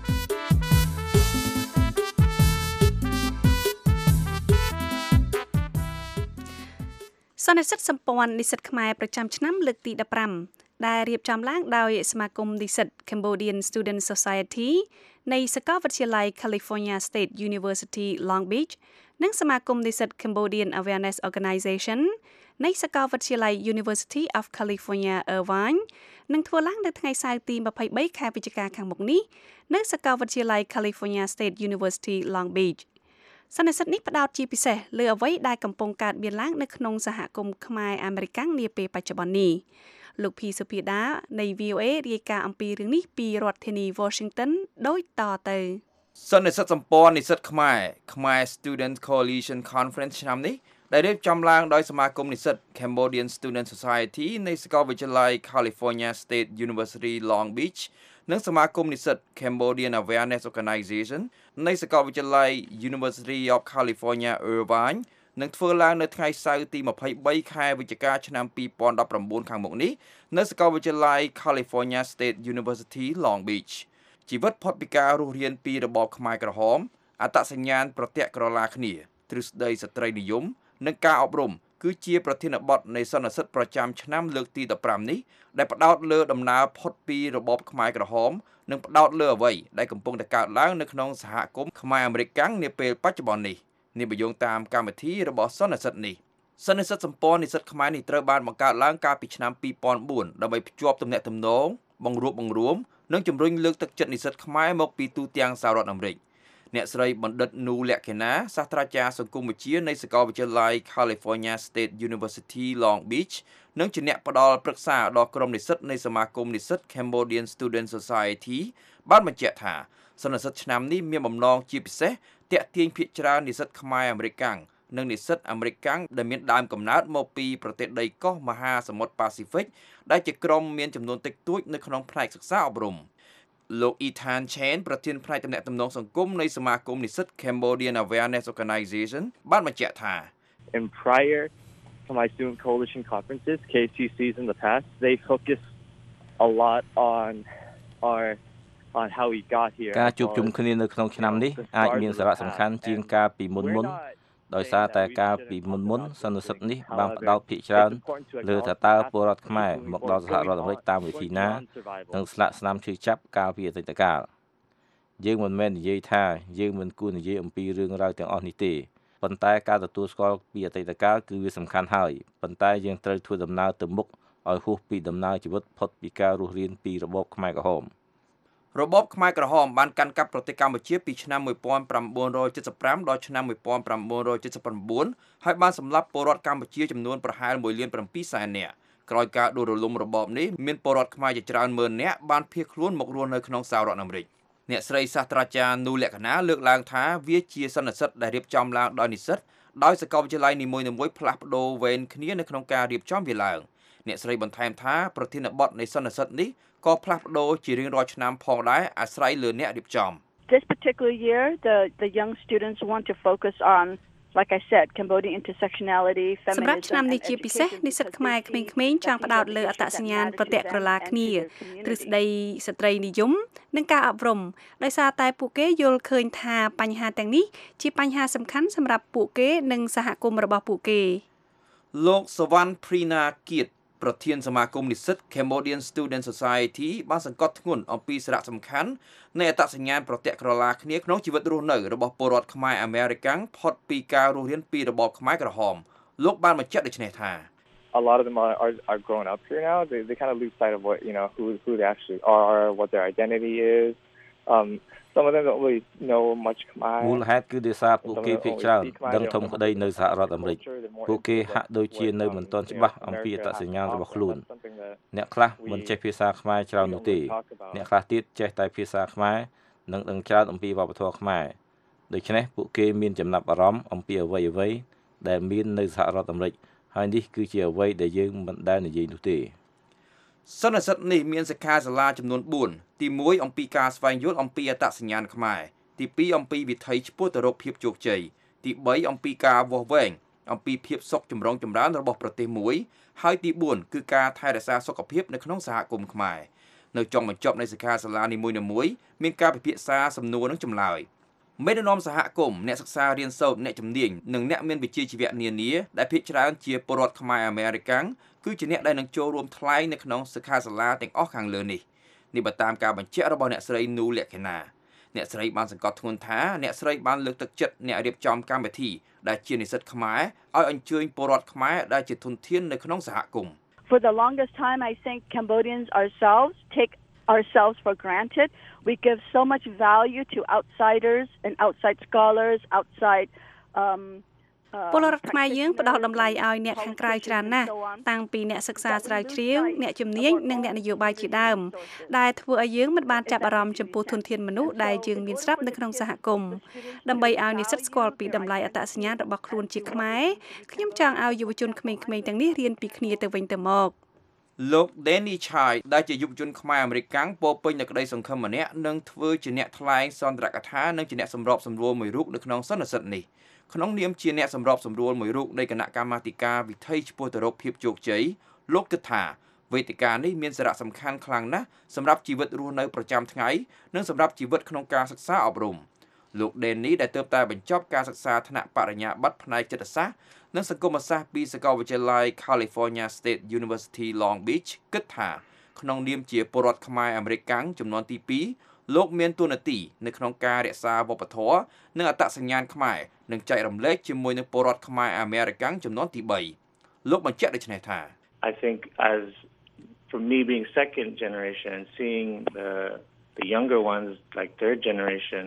សន្និសីទសម្ព័ន្ធនិស្សិតខ្មែរប្រចាំឆ្នាំលើកទីដប់ប្រាំដែលរៀបចំឡើងដោយសមាគមនិស្សិត Cambodian Student Society នៃសាកលវិទ្យាល័យ California State University Long Beach និងសមាគមនិស្សិត Cambodian Awareness Organization នៃសាកលវិទ្យាល័យ University of California Irvine នឹងធ្វើឡើងនៅថ្ងៃសៅរ៍ទីยี่สิบสามខែវិច្ឆិកាខាងមុខនេះនៅសាកលវិទ្យាល័យ California State University Long Beach សន្និសីទនេះផ្ដោតជាពិសេសលើអ្វីដែលកំពុងកើតមានឡើងនៅក្នុងសហគមន៍ខ្មែរអាមេរិកនាពេលបច្ចុប្បន្ននេះលោកភីសុភាដានៃ วี โอ เอ រាយការណ៍អំពីរឿងនេះពីរដ្ឋធានី Washington ដូចតទៅសន្និសីទសម្ព័ន្ធនិស្សិតខ្មែរខ្មែរ Student Coalition Conference ឆ្នាំនេះដែលរៀបចំឡើងដោយសមាគមនិស្សិត Cambodian Student Society នៃសាកលវិទ្យាល័យ California State University Long Beach និងសមាគមនិស្សិត Cambodian Awareness Organization នៃសាកលវិទ្យាល័យ University of California Irvine នឹងធ្វើឡើងនៅថ្ងៃសៅរ៍ទីម្ភៃបីខែវិច្ឆិកាឆ្នាំពីរពាន់ដប់ប្រាំបួនខាងមុខនេះនៅសាកលវិទ្យាល័យ California State University Long Beach ជីវិតផុតពីការរស់រានពីរបបខ្មែរក្រហមអត្តសញ្ញាណប្រតិក្រឡាគ្នាទ្រឹស្ដីស្ត្រីនិយមនិងការអប់រំគឺជាប្រធានបទនៃសន្និសីទប្រចាំឆ្នាំលើកទីដប់ប្រាំនេះដែលផ្ដោតលើដំណើរផុតពីរបបខ្មែរក្រហមនិងផ្ដោតលើអ្វីដែលកំពុងតែកើតឡើងនៅក្នុងសហគមន៍ខ្មែរអាមេរិកនាពេលបច្ចុប្បន្ននេះនេះបញ្យងតាមកម្មវិធីរបស់សន្និសីទនេះសន្និសីទសម្ព័ន្ធនិស្សិតខ្មែរនេះត្រូវបានបង្កើតឡើងកាលពីឆ្នាំពីរពាន់បួនដើម្បីភ្ជាប់ទំនាក់ទំនងបង្រួបបង្រួមនិងជំរុញលើកទឹកចិត្តនិស្សិតខ្មែរមកពីទូទាំងសហរដ្ឋអាមេរិកអ្នកស្រីបណ្ឌិតនូលក្ខិណាសាស្ត្រាចារ្យសង្គមវិទ្យានៃសាកលវិទ្យាល័យ California State University Long Beach និងជាអ្នកផ្ដល់ប្រឹក្សាដល់ក្រុមនិស្សិតនៃសមាគមនិស្សិត Cambodian Student Society បានបញ្ជាក់ថាសន្និសីទឆ្នាំនេះមានបំណងជាពិសេសទាក់ទាញភាគច្រើននិស្សិតខ្មែរអាមេរិកនិងនិស្សិតអាមេរិកដែលមានដើមកំណើតមកពីប្រទេសដីកោះមហាសមុទ្រប៉ាស៊ីហ្វិកដែលជាក្រុមមានចំនួនតិចតួចនៅក្នុងផ្នែកសិក្សាអប់រំលោក Ethan Chen ប្រធានផ្នែកទំនាក់ទំនងសង្គមនៃសមាគមនិស្សិត Cambodian Awareness Organization បានបញ្ជាក់ថា In prior to my student coalition conferences, K C Cs in the past, they focus a lot on our on how we got here ការជួបជុំគ្នានៅក្នុងឆ្នាំនេះអាចមានសារៈសំខាន់ជាងការពីមុនមុនដោយសារតែការពីមុនមុនសន្និសីទនេះបានផ្ដោតភាគច្រើនលើថាតើពលរដ្ឋខ្មែរមកដល់សហរដ្ឋអាមេរិកតាមវិធីណានិងស្លាកស្នាមឈឺចាប់កាលពីអតីតកាលយើងមិនមែននិយាយថាយើងមិនគួរនិយាយអំពីរឿងរ៉ាវទាំងអស់នេះទេប៉ុន្តែការទទួលស្គាល់ពីអតីតកាលគឺវាសំខាន់ហើយប៉ុន្តែយើងត្រូវធ្វើដំណើរទៅមុខឲ្យហួសពីដំណើរជីវិតផុតពីការរស់រានពីរបបខ្មែរក្រហមរបបខ្មែរក្រហមបានកាន់កាប់ប្រទេសកម្ពុជាពីឆ្នាំmột nghìn chín trăm bảy mươi lămដល់ឆ្នាំmột nghìn chín trăm bảy mươi chínហើយបានសម្លាប់ពលរដ្ឋកម្ពុជាចំនួនប្រហែលមួយលានប្រាំពីរសែននាក់ក្រោយការដួលរលំរបបនេះមានពលរដ្ឋខ្មែរជាច្រើនម៉ឺននាក់បានភៀសខ្លួនមករស់នៅក្នុងសហរដ្ឋអាមេរិកអ្នកស្រីសាស្ត្រាចារ្យនូលក្ខណាលើកឡើងថាវាជាសន្និសីទដែលរៀបចំឡើងដោយនិស្សិតដោយសាកលវិទ្យាល័យនីមួយៗផ្លាស់ប្ដូរវេនគ្នានៅក្នុងការរៀបចំវាឡើងអ្នកស្រីបន្ថែមថាប្រធានបទនៃសន្និសីទនេះក៏ផ្លាស់ប្ដូរជារៀងរាល់ឆ្នាំផងដែរអាស្រ័យលើអ្នករៀបចំ This particular year the the young students want to focus on like I said Cambodian intersectionality feminism សម្រាប់ឆ្នាំនេះជាពិសេសនិស្សិតខ្មែរក្មេងៗចង់ផ្ដោតលើអត្តសញ្ញាណប្រតិក្រឡាគ្នាទ្រឹស្ដីស្ត្រីនិយមនិងការអប់រំដោយសារតែពួកគេយល់ឃើញថាបញ្ហាទាំងនេះជាបញ្ហាសំខាន់សម្រាប់ពួកគេនិងសហគមន៍របស់ពួកគេលោកសវណ្ណព្រីណាគៀតប្រធានសមាគមនិស្សិត Cambodian Student Society បានសង្កត់ធ្ងន់អំពីសារៈសំខាន់នៃអត្តសញ្ញាណប្រតិក្រឡាគ្នាក្នុងជីវិតរស់នៅរបស់ពលរដ្ឋខ្មែរអាមេរិកផុតពីការរស់រានពីរបបខ្មែរក្រហមលោកបានបញ្ជាក់ដូចនេះថា A lot of them are are, are grown up here now they they kind of lose sight of what you know who who they actually are what their identity is um some of them don't really know much Khmer មូលហេតុគឺដោយសារពួកគេភាគច្រើនដឹងធំក្តីនៅសហរដ្ឋអាមេរិកពួកគេហាក់ដូចជានៅមិនទាន់ច្បាស់អំពីអត្តសញ្ញាណរបស់ខ្លួនអ្នកខ្លះមិនចេះភាសាខ្មែរច្រើននោះទេអ្នកខ្លះទៀតចេះតែភាសាខ្មែរនិងដឹងច្រើនអំពីវប្បធម៌ខ្មែរដូច្នេះពួកគេមានចំណាប់អារម្មណ៍អំពីអ្វីអ្វីដែលមាននៅសហរដ្ឋអាមេរិកហើយនេះគឺជាអ្វីដែលយើងមិនដែលនិយាយនោះទេសន្និសីទនេះមានសិក្ខាសាលាចំនួនបួនទីមួយអំពីការស្វែងយល់អំពីអត្តសញ្ញាណខ្មែរទីពីរអំពីវិថីឆ្ពោះទៅរកភាពជោគជ័យទីបីអំពីការវាស់វែងអំពីភាពសុខចម្រុងចម្រើនរបស់ប្រទេសមួយហើយទីបួនគឺការថែរក្សាសុខភាពនៅក្នុងសហគមន៍ខ្មែរនៅចុងបញ្ចប់នៃសិក្ខាសាលានីមួយៗមានការពិភាក្សាសំណួរនិងចម្លើយមេដឹកនាំសហគមន៍អ្នកសិក្សារៀនសូត្រអ្នកជំនាញនិងអ្នកមានវិជ្ជាជីវៈនានាដែលភាគច្រើនជាពលរដ្ឋខ្មែរអាមេរិកគឺជាអ្នកដែលនឹងចូលរួមថ្លែងនៅក្នុងសិក្ខាសាលាទាំងអស់ខាងលើនេះនេះបើតាមការបញ្ជាក់របស់អ្នកស្រីនូលក្ខណាអ្នកស្រីបានសង្កត់ធ្ងន់ថាអ្នកស្រីបានលើកទឹកចិត្តអ្នករៀបចំកម្មវិធីដែលជានិស្សិតខ្មែរឲ្យអញ្ជើញពលរដ្ឋខ្មែរដែលជាធនធាននៅក្នុងសហគមន៍ For the longest time I think Cambodians ourselves take ourselves for granted. We give so much value to outsiders and outside scholars, outside um ពលរដ្ឋខ្មែរយើងផ្ដល់តម្លៃឲ្យអ្នកខាងក្រៅច្រើនណាស់តាំងពីអ្នកសិក្សាស្រាវជ្រាវអ្នកជំនាញនិងអ្នកនយោបាយជាដើមដែលធ្វើឲ្យយើងមិនបានចាប់អារម្មណ៍ចំពោះធនធានមនុស្សដែលយើងមានស្រាប់នៅក្នុងសហគមន៍ដើម្បីឲ្យនិស្សិតស្គាល់ពីតម្លៃអត្តសញ្ញាណរបស់ខ្លួនជាខ្មែរខ្ញុំចង់ឲ្យយុវជនក្មេងៗទាំងនេះរៀនពីគ្នាទៅវិញទៅមកលោក Danny Chai ដែលជាយុវជនខ្មែរអាមេរិកពោពេញនូវក្តីសង្ឃឹមម្នាក់នឹងធ្វើជាអ្នកថ្លែងសន្ទរកថានិងជាអ្នកសម្របសម្រួលមួយរូបនៅក្នុងសន្និសីទនេះក្នុងនាមជាអ្នកសម្របសម្រួលមួយរូបនៃគណៈកម្មាធិការវិថីឆ្ពោះទៅរកភាពជោគជ័យលោកគិតថាវេទិកានេះមានសារៈសំខាន់ខ្លាំងណាស់សម្រាប់ជីវិតរស់នៅប្រចាំថ្ងៃនិងសម្រាប់ជីវិតក្នុងការសិក្សាអប់រំលោក Danny ដែលទើបតែបញ្ចប់ការសិក្សាថ្នាក់បរិញ្ញាបត្រផ្នែកចិត្តសាស្ត្រនិងសង្គមសាស្ត្រពីសាកលវិទ្យាល័យ California State University Long Beach គិតថាក្នុងនាមជាពលរដ្ឋខ្មែរអាមេរិកចំនួនទីពីរលោកមានតួនាទីនៅក្នុងការរក្សាវប្បធម៌និងអត្តសញ្ញាណខ្មែរនិងចែករំលែកជាមួយនឹងពលរដ្ឋខ្មែរអាមេរិកចំនួនទីបីលោកបញ្ជាក់ដូចនេះថា I think as for me being second generation and seeing the the younger ones like third generation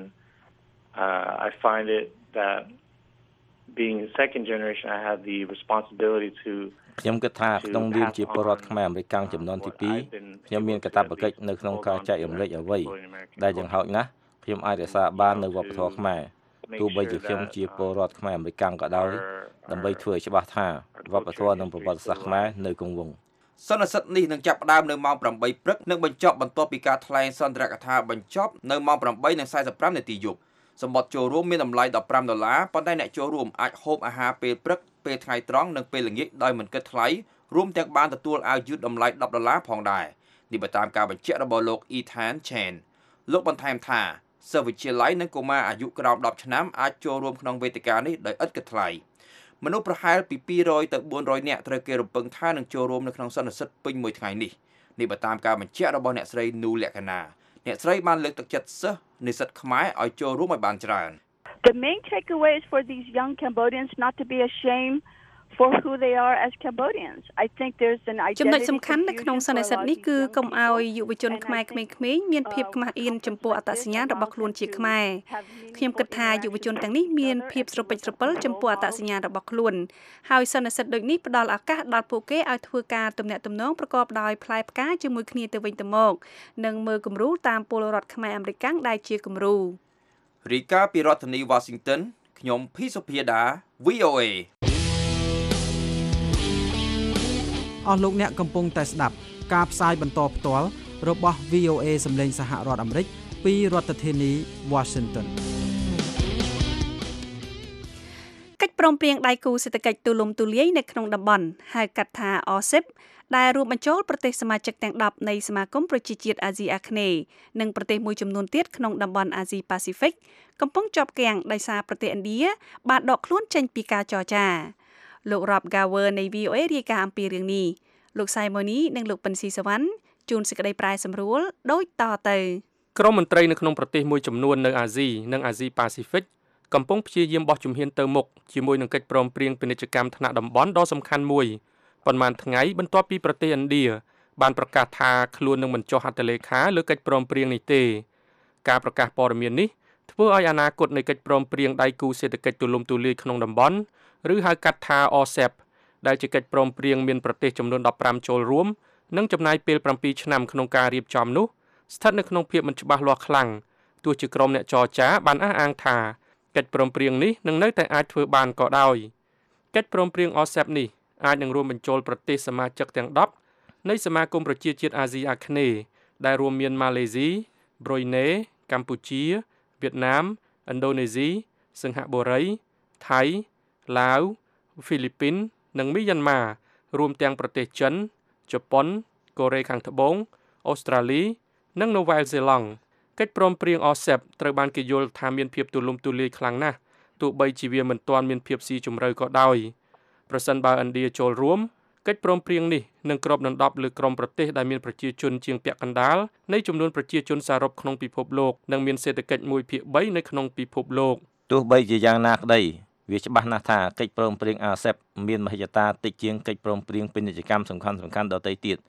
uh, I find it that being second generation I have the responsibility to ខ្ញុំគិតថាក្នុងនាមជាពលរដ្ឋខ្មែរអាមេរិកចំនួនទីពីរខ្ញុំមានកាតព្វកិច្ចនៅក្នុងការចែករំលែកអ្វីដែលយ៉ាងហោចណាស់ខ្ញុំអាចរក្សាបាននៅវប្បធម៌ខ្មែរទោះបីជាខ្ញុំជាពលរដ្ឋខ្មែរអាមេរិកក៏ដោយដើម្បីធ្វើឲ្យច្បាស់ថាវប្បធម៌និងប្រវត្តិសាស្ត្រខ្មែរនៅគង់វង្សសន្និសីទនេះនឹងចាប់ផ្ដើមនៅម៉ោងប្រាំបីព្រឹកនិងបញ្ចប់បន្ទាប់ពីការថ្លែងសន្ទរកថាបញ្ចប់នៅម៉ោងប្រាំបីនិងសែនសិបប្រាំនាទីយប់សម្បត្តិចូលរួមមានតម្លៃដប់ប្រាំដុល្លារប៉ុន្តែអ្នកចូលរួមអាចហូបអាហារពេលព្រឹកពេលថ្ងៃត្រង់និងពេលល្ងាចដោយមិនគិតថ្លៃរួមទាំងបានទទួលអាវយឺតតម្លៃដប់ដុល្លារផងដែរនេះបើតាមការបញ្ជាក់របស់លោក Ethan Chen លោកបន្ថែមថាសិស្សវិទ្យាល័យនិងកុមារអាយុក្រោមដប់ឆ្នាំអាចចូលរួមក្នុងវេទិកានេះដោយឥតគិតថ្លៃមនុស្សប្រហែលពីពីររយទៅបួនរយនាក់ត្រូវគេរំពឹងថានឹងចូលរួមនៅក្នុងសន្និសីទពេញមួយថ្ងៃនេះនេះបើតាមការបញ្ជាក់របស់អ្នកស្រី នូលក្ខណាអ្នកស្រីបានលើកទឹកចិត្តសិស្សនិស្សិតខ្មែរឲ្យចូលរួមឲ្យបានច្រើន The main takeaway is for these young Cambodians not to be ashamed for who they are as Cambodians. I think there's an identity ចំណុចសំខាន់នៅក្នុងសន្និសីទនេះគឺកុំឲ្យយុវជនខ្មែរក្មេងៗមានភាពខ្មាស់អៀនចំពោះអត្តសញ្ញាណរបស់ខ្លួនជាខ្មែរខ្ញុំគិតថាយុវជនទាំងនេះមានភាពស្រពេចស្រពិលចំពោះអត្តសញ្ញាណរបស់ខ្លួនហើយសន្និសីទដូចនេះផ្ដល់ឱកាសដល់ពួកគេឲ្យធ្វើការទំនាក់ទំនងប្រកបដោយផ្លែផ្កាជាមួយគ្នាទៅវិញទៅមកនិងមើលគំរូតាមពលរដ្ឋខ្មែរអាមេរិកដែលជាគំរូរីកាពីរដ្ឋធានី Washington ខ្ញុំភីសុភាដា វី អូ เอអស់លោកអ្នកកំពុងតែស្ដាប់ការផ្សាយបន្តផ្ទាល់របស់ វី អូ เอ សម្លេងសហរដ្ឋអាមេរិកពីរដ្ឋធានី Washington កិច្ចព្រមព្រៀងដៃគូសេដ្ឋកិច្ចទូលំទូលាយនៅក្នុងតំបន់ហៅកាត់ថា អ សេប ដែលរួមបញ្ចូលប្រទេសសមាជិកទាំងដប់នៃសមាគមប្រជាជាតិអាស៊ីអាគ្នេយ៍និងប្រទេសមួយចំនួនទៀតក្នុងតំបន់អាស៊ីប៉ាស៊ីហ្វិកកំពុងជាប់គាំងដោយសារប្រទេសឥណ្ឌាបានដកខ្លួនចេញពីការចរចាលោក Rob Gower នៃ វី អូ เอ រាយការណ៍អំពីរឿងនេះលោក Simoni និងលោក ពិនស៊ីសវណ្ណជួនសេចក្តីប្រែសម្រួលដូចតទៅក្រុមមន្ត្រីនៅក្នុងប្រទេសមួយចំនួននៅអាស៊ីនិងអាស៊ីប៉ាស៊ីហ្វិកកំពុងព្យាយាមបោះជំហានទៅមុខជាមួយនឹងកិច្ចព្រមព្រៀងពាណិជ្ជកម្មថ្នាក់តំបន់ដ៏សំខាន់មួយប៉ុន្មានថ្ងៃបន្ទាប់ពីប្រទេសឥណ្ឌាបានប្រកាសថាខ្លួននឹងមិនចុះហត្ថលេខាលើកិច្ចព្រមព្រៀងនេះទេការប្រកាសព័ត៌មាននេះធ្វើឲ្យអនាគតនៃកិច្ចព្រមព្រៀងដៃគូសេដ្ឋកិច្ចទូលំទូលាយក្នុងតំបន់ឬហៅកាត់ថា អ សេប ដែលជាកិច្ចព្រមព្រៀងមានប្រទេសចំនួនដប់ប្រាំចូលរួមនិងចំណាយពេលប្រាំពីរឆ្នាំក្នុងការរៀបចំនោះស្ថិតនៅក្នុងភាពមិនច្បាស់លាស់ខ្លាំងទោះជាក្រុមអ្នកចរចាបានអះអាងថាកិច្ចព្រមព្រៀងនេះនឹងនៅតែអាចធ្វើបានក៏ដោយកិច្ចព្រមព្រៀង អ សេប នេះអាចនឹងរួមបញ្ចូលប្រទេសសមាជិកទាំងដប់នៃសមាគមប្រជាជាតិអាស៊ីអាគ្នេយ៍ដែលរួមមានម៉ាឡេស៊ី ប្រូយណេ កម្ពុជាវៀតណាមឥណ្ឌូនេស៊ីសិង្ហបុរីថៃឡាវហ្វីលីពីននិងមីយ៉ាន់ម៉ារួមទាំងប្រទេសចិនជប៉ុនកូរ៉េខាងត្បូងអូស្ត្រាលីនិងនូវែលសេឡង់កិច្ចព្រមព្រៀង អ សេប ត្រូវបានគេយល់ថាមានភាពទូលំទូលាយខ្លាំងណាស់ទោះបីជាវាមិនទាន់មានភាពស៊ីជម្រៅក៏ដោយប្រសិនបើឥណ្ឌាចូលរួមកិច្ចព្រមព្រៀងនេះនឹងគ្របដណ្ដប់លើក្រុមប្រទេសដែលមានប្រជាជនជាងពាក់កណ្ដាលនៃចំនួនប្រជាជនសរុបក្នុងពិភពលោកនិងមានសេដ្ឋកិច្ចមួយភាគបីនៅក្នុងពិភពលោកទោះបីជាយ៉ាងណាក្តីវាច្បាស់ណាស់ថាកិច្ចព្រមព្រៀង អ សេប មានមហិច្ឆតាតិចជាងកិច្ចព្រមព្រៀងពាណិជ្ជកម្មសំខាន់ៗដទៃទៀត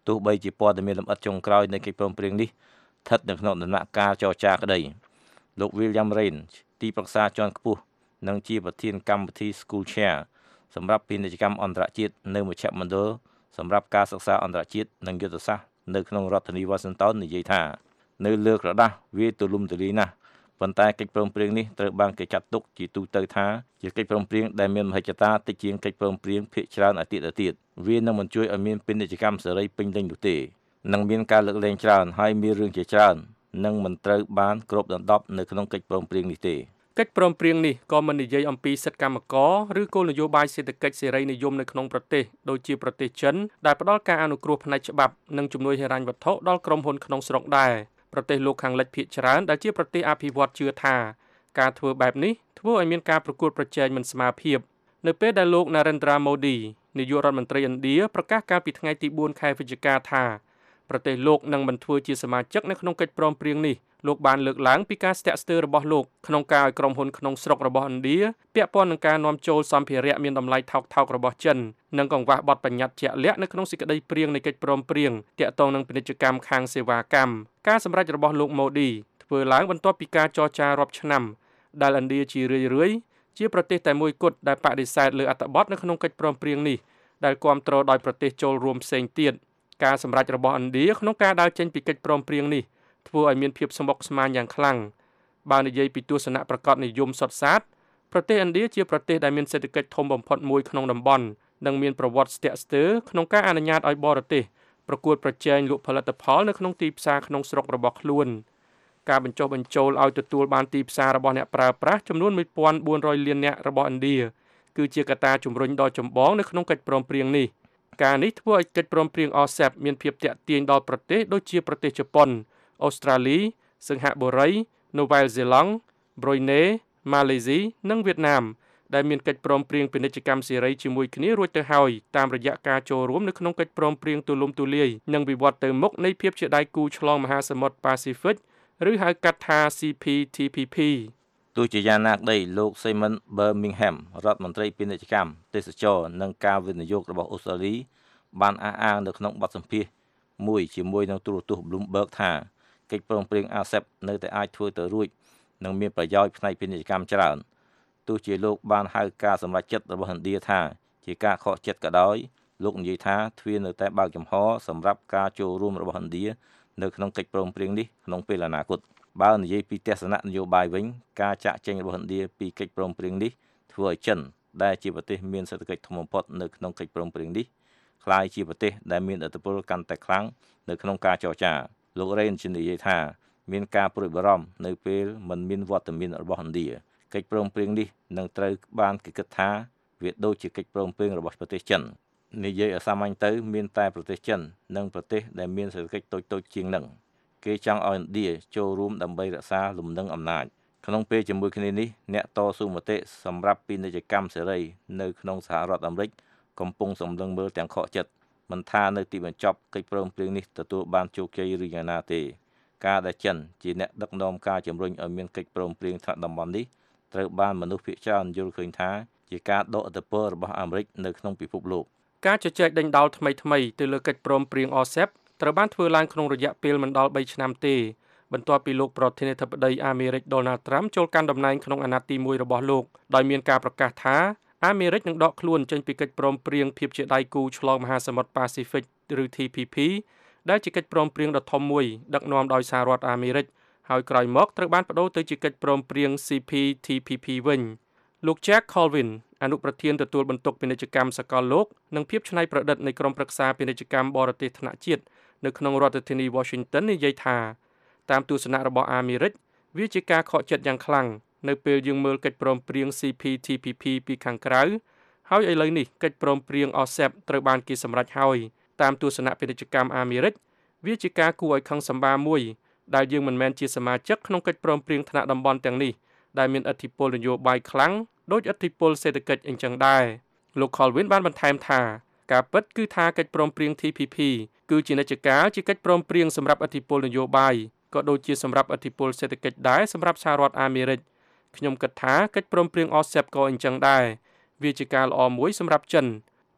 ទោះបីជាព័ត៌មានលម្អិតចុងក្រោយនៃកិច្ចព្រមព្រៀងនេះស្ថិតនៅក្នុងដំណាក់កាលចរចាក្តីលោក William Rain ទីប្រឹក្សាជាន់ខ្ពស់និងជាប្រធានកម្មវិធី School Chair សម្រាប់ពាណិជ្ជកម្មអន្តរជាតិនៅមជ្ឈមណ្ឌលសម្រាប់ការសិក្សាអន្តរជាតិនិងយុទ្ធសាស្ត្រនៅក្នុងរដ្ឋធានី Washington និយាយថានៅលើក្រដាស់វាទូលំទូលាយណាស់ប៉ុន្តែកិច្ចព្រមព្រៀងនេះត្រូវបានគេចាត់ទុកជាទូទៅថាជាកិច្ចព្រមព្រៀងដែលមានមហិច្ឆតាតិចជាងកិច្ចព្រមព្រៀងភាគច្រើនអាទិទៅទៀតវានឹងមិនជួយឲ្យមានពាណិជ្ជកម្មសេរីពេញលេញនោះទេនឹងមានការលើកលែងច្រើនហើយមានរឿងជាច្រើននឹងមិនត្រូវបានគ្របដណ្ដប់នៅក្នុងកិច្ចព្រមព្រៀងនេះទេកិច្ចព្រមព្រៀងនេះក៏មិននិយាយអំពីសិទ្ធិកម្មករឬគោលនយោបាយសេដ្ឋកិច្ចសេរីនិយមនៅក្នុងប្រទេសដូចជាប្រទេសចិនដែលផ្ដល់ការអនុគ្រោះផ្នែកច្បាប់និងជំនួយហិរញ្ញវត្ថុដល់ក្រុមហ៊ុនក្នុងស្រុកដែរប្រទេសលោកខាងលិចភាគច្រើនដែលជាប្រទេសអភិវឌ្ឍន៍ជឿថាការធ្វើបែបនេះធ្វើឲ្យមានការប្រកួតប្រជែងមិនស្មើភាពនៅពេលដែលលោក Narendra Modi នាយករដ្ឋមន្ត្រីឥណ្ឌាប្រកាសកាលពីថ្ងៃទីបួនខែវិច្ឆិកាថាប្រទេសលោកនឹងមិនធ្វើជាសមាជិកនៅក្នុងកិច្ចព្រមព្រៀងនេះលោកបានលើកឡើងពីការស្ទាក់ស្ទើររបស់លោកក្នុងការឲ្យក្រុមហ៊ុនក្នុងស្រុករបស់ឥណ្ឌាពាក់ព័ន្ធនឹងការនាំចូលសម្ភារៈមានតម្លៃថោកថោករបស់ចិននិងកង្វះបទបញ្ញត្តិជាក់លាក់នៅក្នុងសេចក្តីព្រាងនៃកិច្ចព្រមព្រៀងទាក់ទងនឹងពាណិជ្ជកម្មខាងសេវាកម្មការសម្រេចរបស់លោក Modi ធ្វើឡើងបន្ទាប់ពីការចរចារាប់ឆ្នាំដែលឥណ្ឌាជារឿយៗជាប្រទេសតែមួយគត់ដែលបដិសេធលើអត្ថបទនៅក្នុងកិច្ចព្រមព្រៀងនេះដែលគាំទ្រដោយប្រទេសចូលរួមផ្សេងទៀតការសម្រេចរបស់ឥណ្ឌាក្នុងការដើរចេញពីកិច្ចព្រមព្រៀងនេះធ្វើឲ្យមានភាពស្មុគស្មាញយ៉ាងខ្លាំងបើនិយាយពីទស្សនៈប្រកបនិយមសុទ្ធសាធប្រទេសឥណ្ឌាជាប្រទេសដែលមានសេដ្ឋកិច្ចធំបំផុតមួយក្នុងតំបន់និងមានប្រវត្តិស្ទាក់ស្ទើរក្នុងការអនុញ្ញាតឲ្យបរទេសប្រកួតប្រជែងលក់ផលិតផលនៅក្នុងទីផ្សារក្នុងស្រុករបស់ខ្លួនការបញ្ចុះបញ្ចូលឲ្យទទួលបានទីផ្សាររបស់អ្នកប្រើប្រាស់ចំនួនមួយពាន់បួនរយលាននាក់របស់ឥណ្ឌាគឺជាកត្តាជំរុញដ៏ចម្បងនៅក្នុងកិច្ចព្រមព្រៀងនេះការនេះធ្វើឲ្យកិច្ចព្រមព្រៀង អ សេព មានភាពទាក់ទាញដល់ប្រទេសដូចជាប្រទេសជប៉ុនអូស្ត្រាលីសិង្ហបុរីនូវែលសេឡង់ប្រុយណេម៉ាឡេស៊ីនិងវៀតណាមដែលមានកិច្ចព្រមព្រៀងពាណិជ្ជកម្មសេរីជាមួយគ្នារួចទៅហើយតាមរយៈការចូលរួមនៅក្នុងកិច្ចព្រមព្រៀងទូលំទូលាយនិងវិវត្តទៅមុខនៃភាពជាដៃគូឆ្លងមហាសមុទ្រប៉ាស៊ីហ្វិកឬហៅកាត់ថា C P T P P ទោះជាយ៉ាងណាក្តីលោក Simon Birmingham រដ្ឋមន្ត្រីពាណិជ្ជកម្មទេសចរនិងការវិនិយោគរបស់អូស្ត្រាលីបានអះអាងនៅក្នុងបទសម្ភាសន៍មួយជាមួយនឹងទូរទស្សន៍ Bloomberg ថាកិច្ចព្រមព្រៀង អាស៊េប នៅតែអាចធ្វើទៅរួចនិងមានប្រយោជន៍ផ្នែកពាណិជ្ជកម្មច្រើនទោះជាលោកបានហៅការសម្រេចចិត្តរបស់ឥណ្ឌាថាជាការខកចិត្តក៏ដោយលោកនិយាយថាទ្វារនៅតែបើកចំហសម្រាប់ការចូលរួមរបស់ឥណ្ឌានៅក្នុងកិច្ចព្រមព្រៀងនេះក្នុងពេលអនាគតបើនិយាយពីទស្សនៈនយោបាយវិញការចាក់ចែងរបស់ឥណ្ឌាពីកិច្ចព្រមព្រៀងនេះធ្វើឲ្យចិនដែលជាប្រទេសមានសេដ្ឋកិច្ចធំបំផុតនៅក្នុងកិច្ចព្រមព្រៀងនេះក្លាយជាប្រទេសដែលមានឥទ្ធិពលកាន់តែខ្លាំងនៅក្នុងការចរចាលោក Rain និយាយថាមានការព្រួយបារម្ភនៅពេលមិនមានវត្តមានរបស់ឥណ្ឌាកិច្ចព្រមព្រៀងនេះនឹងត្រូវបានគេគិតថាវាដូចជាកិច្ចព្រមព្រៀងរបស់ប្រទេសចិននិយាយឲ្យសាមញ្ញទៅមានតែប្រទេសចិននិងប្រទេសដែលមានសេដ្ឋកិច្ចតូចតូចជាងនឹងគេចង់ឲ្យឥណ្ឌាចូលរួមដើម្បីរក្សាលំនឹងអំណាចក្នុងពេលជាមួយគ្នានេះអ្នកតស៊ូមតិសម្រាប់ពាណិជ្ជកម្មសេរីនៅក្នុងសហរដ្ឋអាមេរិកកំពុងសម្លឹងមើលទាំងខកចិត្តមិនថានៅទីបញ្ចប់កិច្ចព្រមព្រៀងនេះទទួលបានជោគជ័យឬយ៉ាងណាទេការដែលចិនជាអ្នកដឹកនាំការជំរុញឲ្យមានកិច្ចព្រមព្រៀងថ្នាក់តំបន់នេះត្រូវបានមនុស្សភាគច្រើនយល់ឃើញថាជាការដកឥទ្ធិពលរបស់អាមេរិកនៅក្នុងពិភពលោកការជជែកដេញដោលថ្មីថ្មីទៅលើកិច្ចព្រមព្រៀង អ សេព ត្រូវបានធ្វើឡើងក្នុងរយៈពេលមិនដល់បីឆ្នាំទេបន្ទាប់ពីលោកប្រធានាធិបតីអាមេរិក Donald Trump ចូលកាន់តំណែងក្នុងអាណត្តិទីមួយរបស់លោកដោយមានការប្រកាសថាអាមេរិកនឹងដកខ្លួនចេញពីកិច្ចព្រមព្រៀងភាពជាដៃគូឆ្លងមហាសមុទ្រប៉ាស៊ីហ្វិកឬ T P P ដែលជាកិច្ចព្រមព្រៀងដ៏ធំមួយដឹកនាំដោយសហរដ្ឋអាមេរិកហើយក្រោយមកត្រូវបានប្តូរទៅជាកិច្ចព្រមព្រៀង C P T P P វិញលោក Jack Colvin អនុប្រធានទទួលបន្ទុកពាណិជ្ជកម្មសកលលោកនិងភាពច្នៃប្រឌិតនៃក្រុមប្រឹក្សាពាណិជ្ជកម្មបរទេសថ្នាក់ជាតិនៅក្នុងរដ្ឋធានី Washington និយាយថាតាមទស្សនៈរបស់អាមេរិកវាជាការខកចិត្តយ៉ាងខ្លាំងនៅពេលយើងមើលកិច្ចព្រមព្រៀង C P T P P ពីខាងក្រៅហើយឥឡូវនេះកិច្ចព្រមព្រៀង អ សេព ត្រូវបានគេសម្រេចហើយតាមទស្សនៈពាណិជ្ជកម្មអាមេរិកវាជាការគួរឲ្យខឹងសម្បារមួយដែលយើងមិនមែនជាសមាជិកក្នុងកិច្ចព្រមព្រៀងថ្នាក់តំបន់ទាំងនេះដែលមានឥទ្ធិពលនយោបាយខ្លាំងដោយឥទ្ធិពលសេដ្ឋកិច្ចអញ្ចឹងដែរលោក Colvin បានបន្ថែមថាការពិតគឺថាកិច្ចព្រមព្រៀង T P P គឺជានិច្ចកាលជាកិច្ចព្រមព្រៀងសម្រាប់ឥទ្ធិពលនយោបាយក៏ដូចជាសម្រាប់ឥទ្ធិពលសេដ្ឋកិច្ចដែរសម្រាប់សហរដ្ឋអាមេរិកខ្ញុំគិតថាកិច្ចព្រមព្រៀង អ សេព ក៏អញ្ចឹងដែរវាជាការល្អមួយសម្រាប់ចិន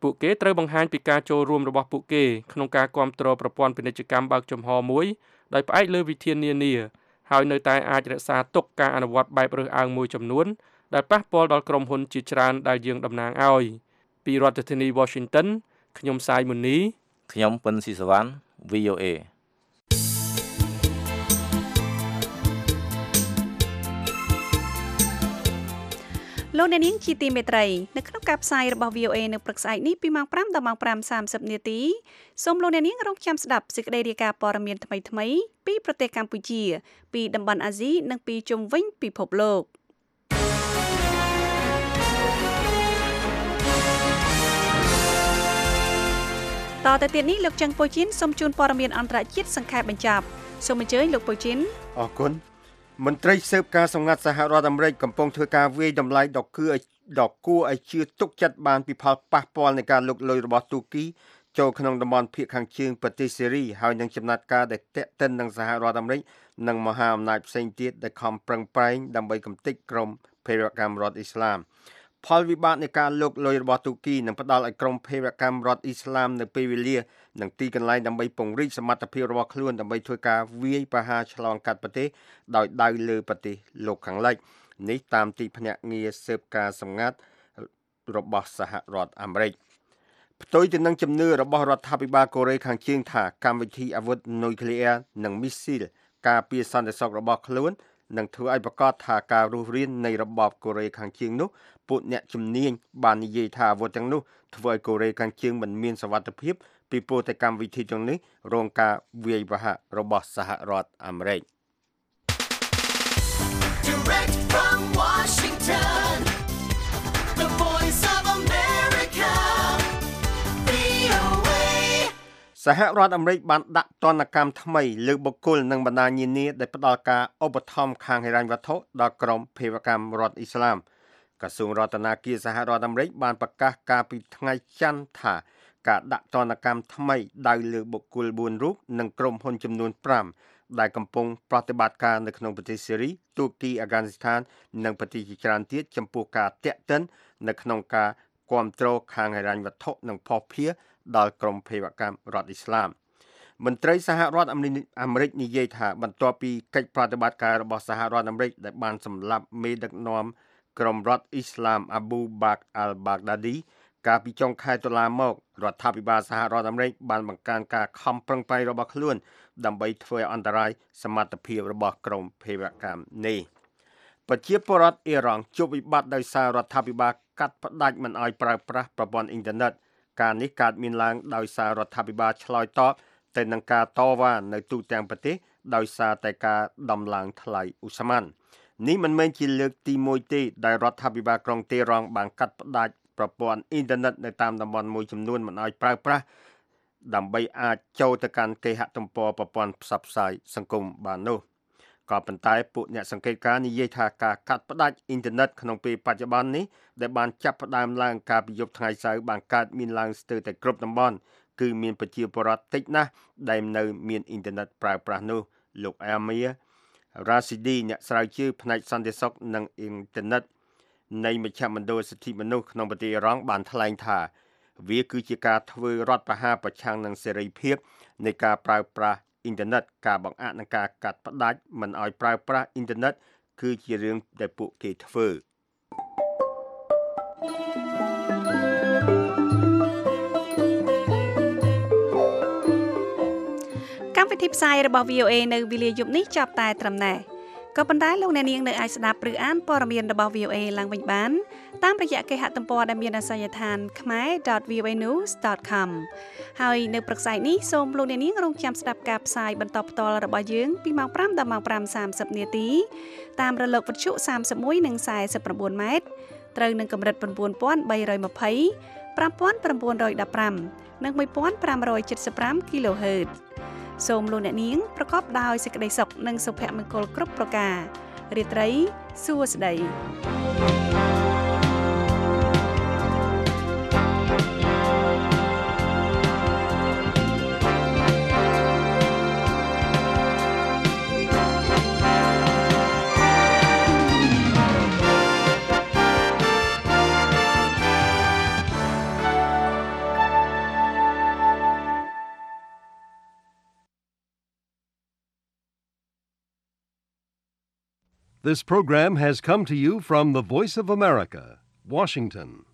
ពួកគេត្រូវបង្ហាញពីការចូលរួមរបស់ពួកគេក្នុងការគ្រប់គ្រងប្រព័ន្ធពាណិជ្ជកម្មបើកចំហមួយដោយផ្អែកលើវិធាននានាហើយនៅតែអាចរក្សាទុកការអនុវត្តបែបរើសអើងមួយចំនួនដែលប៉ះពាល់ដល់ក្រុមហ៊ុនជាច្រើនដែលយើងតំណាងឲ្យពីរដ្ឋធានី Washington ខ្ញុំសាយមុនីខ្ញុំពិនស៊ីសវណ្ណ វី អូ អេលោកអ្នកនាងជាទីមេត្រីនៅក្នុងការផ្សាយរបស់ វី អូ អេ នៅព្រឹកស្អែកនេះពីម៉ោង5ដល់ម៉ោង5:សាមសិបនាទីសូមលោកអ្នកនាងរងចាំស្ដាប់សេចក្តីរាយការណ៍ព័ត៌មានថ្មីៗពីប្រទេសកម្ពុជាពីតំបន់អាស៊ីនិងពីជុំវិញពិភពលោកតទៅទៀតនេះលោកច័ន្ទពូជីនសូមជូនព័ត៌មានអន្តរជាតិសង្ខេបបញ្ចប់សូមអញ្ជើញលោកពូជីនអរគុណមន្ត្រីស៊ើបការសម្ងាត់សហរដ្ឋអាមេរិកកំពុងធ្វើការវាយតម្លៃដ៏គួរឲ្យដ៏គួរឲ្យជឿទុកចិត្តបានពីផលប៉ះពាល់នៃការលុកលុយរបស់ទូគីចូលក្នុងតំបន់ភាគខាងជើងប្រទេសសេរីហើយនឹងចំណាត់ការដែលទាក់ទិននឹងសហរដ្ឋអាមេរិកនិងមហាអំណាចផ្សេងទៀតដែលខំប្រឹងប្រែងដើម្បីកំទេចក្រុមភេរវកម្មរដ្ឋអ៊ីស្លាមផលវិបាកនៃការលុកលុយរបស់ទូគីនឹងផ្ដល់ឲ្យក្រុមភេរវកម្មរដ្ឋអ៊ីស្លាមនៅពេលវេលានិងទីកន្លែងដើម្បីពង្រីកសមត្ថភាពរបស់ខ្លួនដើម្បីធ្វើការវាយប្រហារឆ្លងកាត់ប្រទេសដោយដៅលើប្រទេសលោកខាងលិចនេះតាមទីភ្នាក់ងារស៊ើបការសម្ងាត់របស់សហរដ្ឋអាមេរិកផ្ទុយទៅនឹងជំនឿរបស់រដ្ឋាភិបាលកូរ៉េខាងជើងថាកម្មវិធីអាវុធនុយក្លេអ៊ែរនិងមីស៊ីលការពារសន្តិសុខរបស់ខ្លួននឹងធ្វើឲ្យប្រកាសថាការរស់រាននៃរបបកូរ៉េខាងជើងនោះពួកអ្នកជំនាញបាននិយាយថាអាវុធទាំងនោះធ្វើឲ្យកូរ៉េខាងជើងមិនមានសុវត្ថិភាពពីព្រោះតែកម្មវិធីទាំងនេះរងការវាយប្រហាររបស់សហរដ្ឋអាមេរិក Direct from Washington The Voice of America វី អូ เอ សហរដ្ឋអាមេរិកបានដាក់ទណ្ឌកម្មថ្មីលើបុគ្គលនិងបណ្ដាញនានាដែលផ្ដល់ការឧបត្ថម្ភខាងហិរញ្ញវត្ថុដល់ក្រុមភេរវកម្មរដ្ឋអ៊ីស្លាមក្រសួងរដ្ឋាភិបាលសហរដ្ឋអាមេរិកបានប្រកាសកាលពីថ្ងៃច័ន្ទថាការដាក់ទណ្ឌកម្មថ្មីដៅលើបុគ្គលបួនរូបនិងក្រុមហ៊ុនចំនួន5ដែលកំពុងប្រតិបត្តិការនៅក្នុងប្រទេសសេរីទូគីអាហ្គានីស្ថាននិងប្រទេសជាច្រើនទៀតចំពោះការតាក់ទិននៅក្នុងការគ្រប់គ្រងខាងហិរញ្ញវត្ថុនិងភស្តុភារដល់ក្រុមភេរវកម្មរដ្ឋអ៊ីស្លាមមន្ត្រីសហរដ្ឋអាមេរិកនិយាយថាបន្ទាប់ពីកិច្ចប្រតិបត្តិការរបស់សហរដ្ឋអាមេរិកដែលបានសម្លាប់មេដឹកនាំក្រុមរដ្ឋអ៊ីស្លាមអាប៊ូបាកអាល់បាកដាឌីកាលពីចុងខែតុលាមករដ្ឋាភិបាលសហរដ្ឋអាមេរិកបានបង្កើនការខំប្រឹងប្រែងរបស់ខ្លួនដើម្បីធ្វើឲ្យអន្តរាយសមត្ថភាពរបស់ក្រុមភេរវកម្មនេះប្រជាពលរដ្ឋអ៊ីរ៉ង់ជួបវិបត្តិដោយសាររដ្ឋាភិបាលកាត់ផ្តាច់មិនឲ្យប្រើប្រាស់ប្រព័ន្ធអ៊ីនធឺណិតការនេះកើតមានឡើងដោយសាររដ្ឋាភិបាលឆ្លើយតបទៅនឹងការតវ៉ានៅទូទាំងប្រទេសដោយសារតែការដំឡើងថ្លៃឧស្ម័ននេះមិនមែនជាលើកទីមួយទេដែលរដ្ឋាភិបាលក្រុងតេហរ៉ង់បានកាត់ផ្តាច់ប្រព័ន្ធអ៊ីនធឺណិតនៅតាមតំបន់មួយចំនួនមិនឲ្យប្រើប្រាស់ដើម្បីអាចចូលទៅកាន់គេហទំព័រប្រព័ន្ធផ្សព្វផ្សាយសង្គមបាននោះក៏ប៉ុន្តែពួកអ្នកសង្កេតការណ៍និយាយថាការកាត់ផ្តាច់អ៊ីនធឺណិតក្នុងពេលបច្ចុប្បន្ននេះដែលបានចាប់ផ្ដើមឡើងកាលពីយប់ថ្ងៃសៅរ៍បានកើតមានឡើងស្ទើរតែគ្រប់តំបន់គឺមានប្រជាពលរដ្ឋតិចណាស់ដែលនៅមានអ៊ីនធឺណិតប្រើប្រាស់នោះលោកអាមៀរ៉ាស៊ីឌីអ្នកស្រាវជ្រាវផ្នែកសន្តិសុខនិងអ៊ីនធឺណិតនៃមជ្ឈមណ្ឌលសិទ្ធិមនុស្សក្នុងប្រទេសអ៊ីរ៉ង់បានថ្លែងថាវាគឺជាការធ្វើរដ្ឋប្រហារប្រឆាំងនឹងសេរីភាពនៃការប្រើប្រាស់អ៊ីនធឺណិតការបង្អាក់និងការកាត់ផ្តាច់មិនឲ្យប្រើប្រាស់អ៊ីនធឺណិតគឺជារឿងដែលពួកគេធ្វើកម្មវិធីផ្សាយរបស់ វី អូ អេ នៅវេលាយប់នេះចាប់តែត្រឹមណេះក៏ប៉ុន្តែលោកអ្នកនាងនៅអាចស្ដាប់ឬអានព័ត៌មានរបស់ វី អូ អេ ឡើងវិញបានតាមរយៈគេហទំព័រដែលមានអាសយដ្ឋាន khmer dot v o a news dot com ហើយនៅព្រឹកស្អែកនេះសូមលោកអ្នកនាងរងចាំស្ដាប់ការផ្សាយបន្តផ្ទាល់របស់យើងពីម៉ោង5ដល់ម៉ោង5:សាមសិបនាទីតាមរលកវិទ្យុសាមសិបមួយនិងសាយសិប៩ម៉ែត្រត្រូវនឹងកម្រិត៩,៣២០ ៥,៩១៥ និង ១,៥៧៥ kHz សូមលោកអ្នកនាងប្រកបដោយសេចក្តីសុខនិងសុភមង្គលគ្រប់ប្រការរាត្រីសួស្តី This program has come to you from the Voice of America, Washington.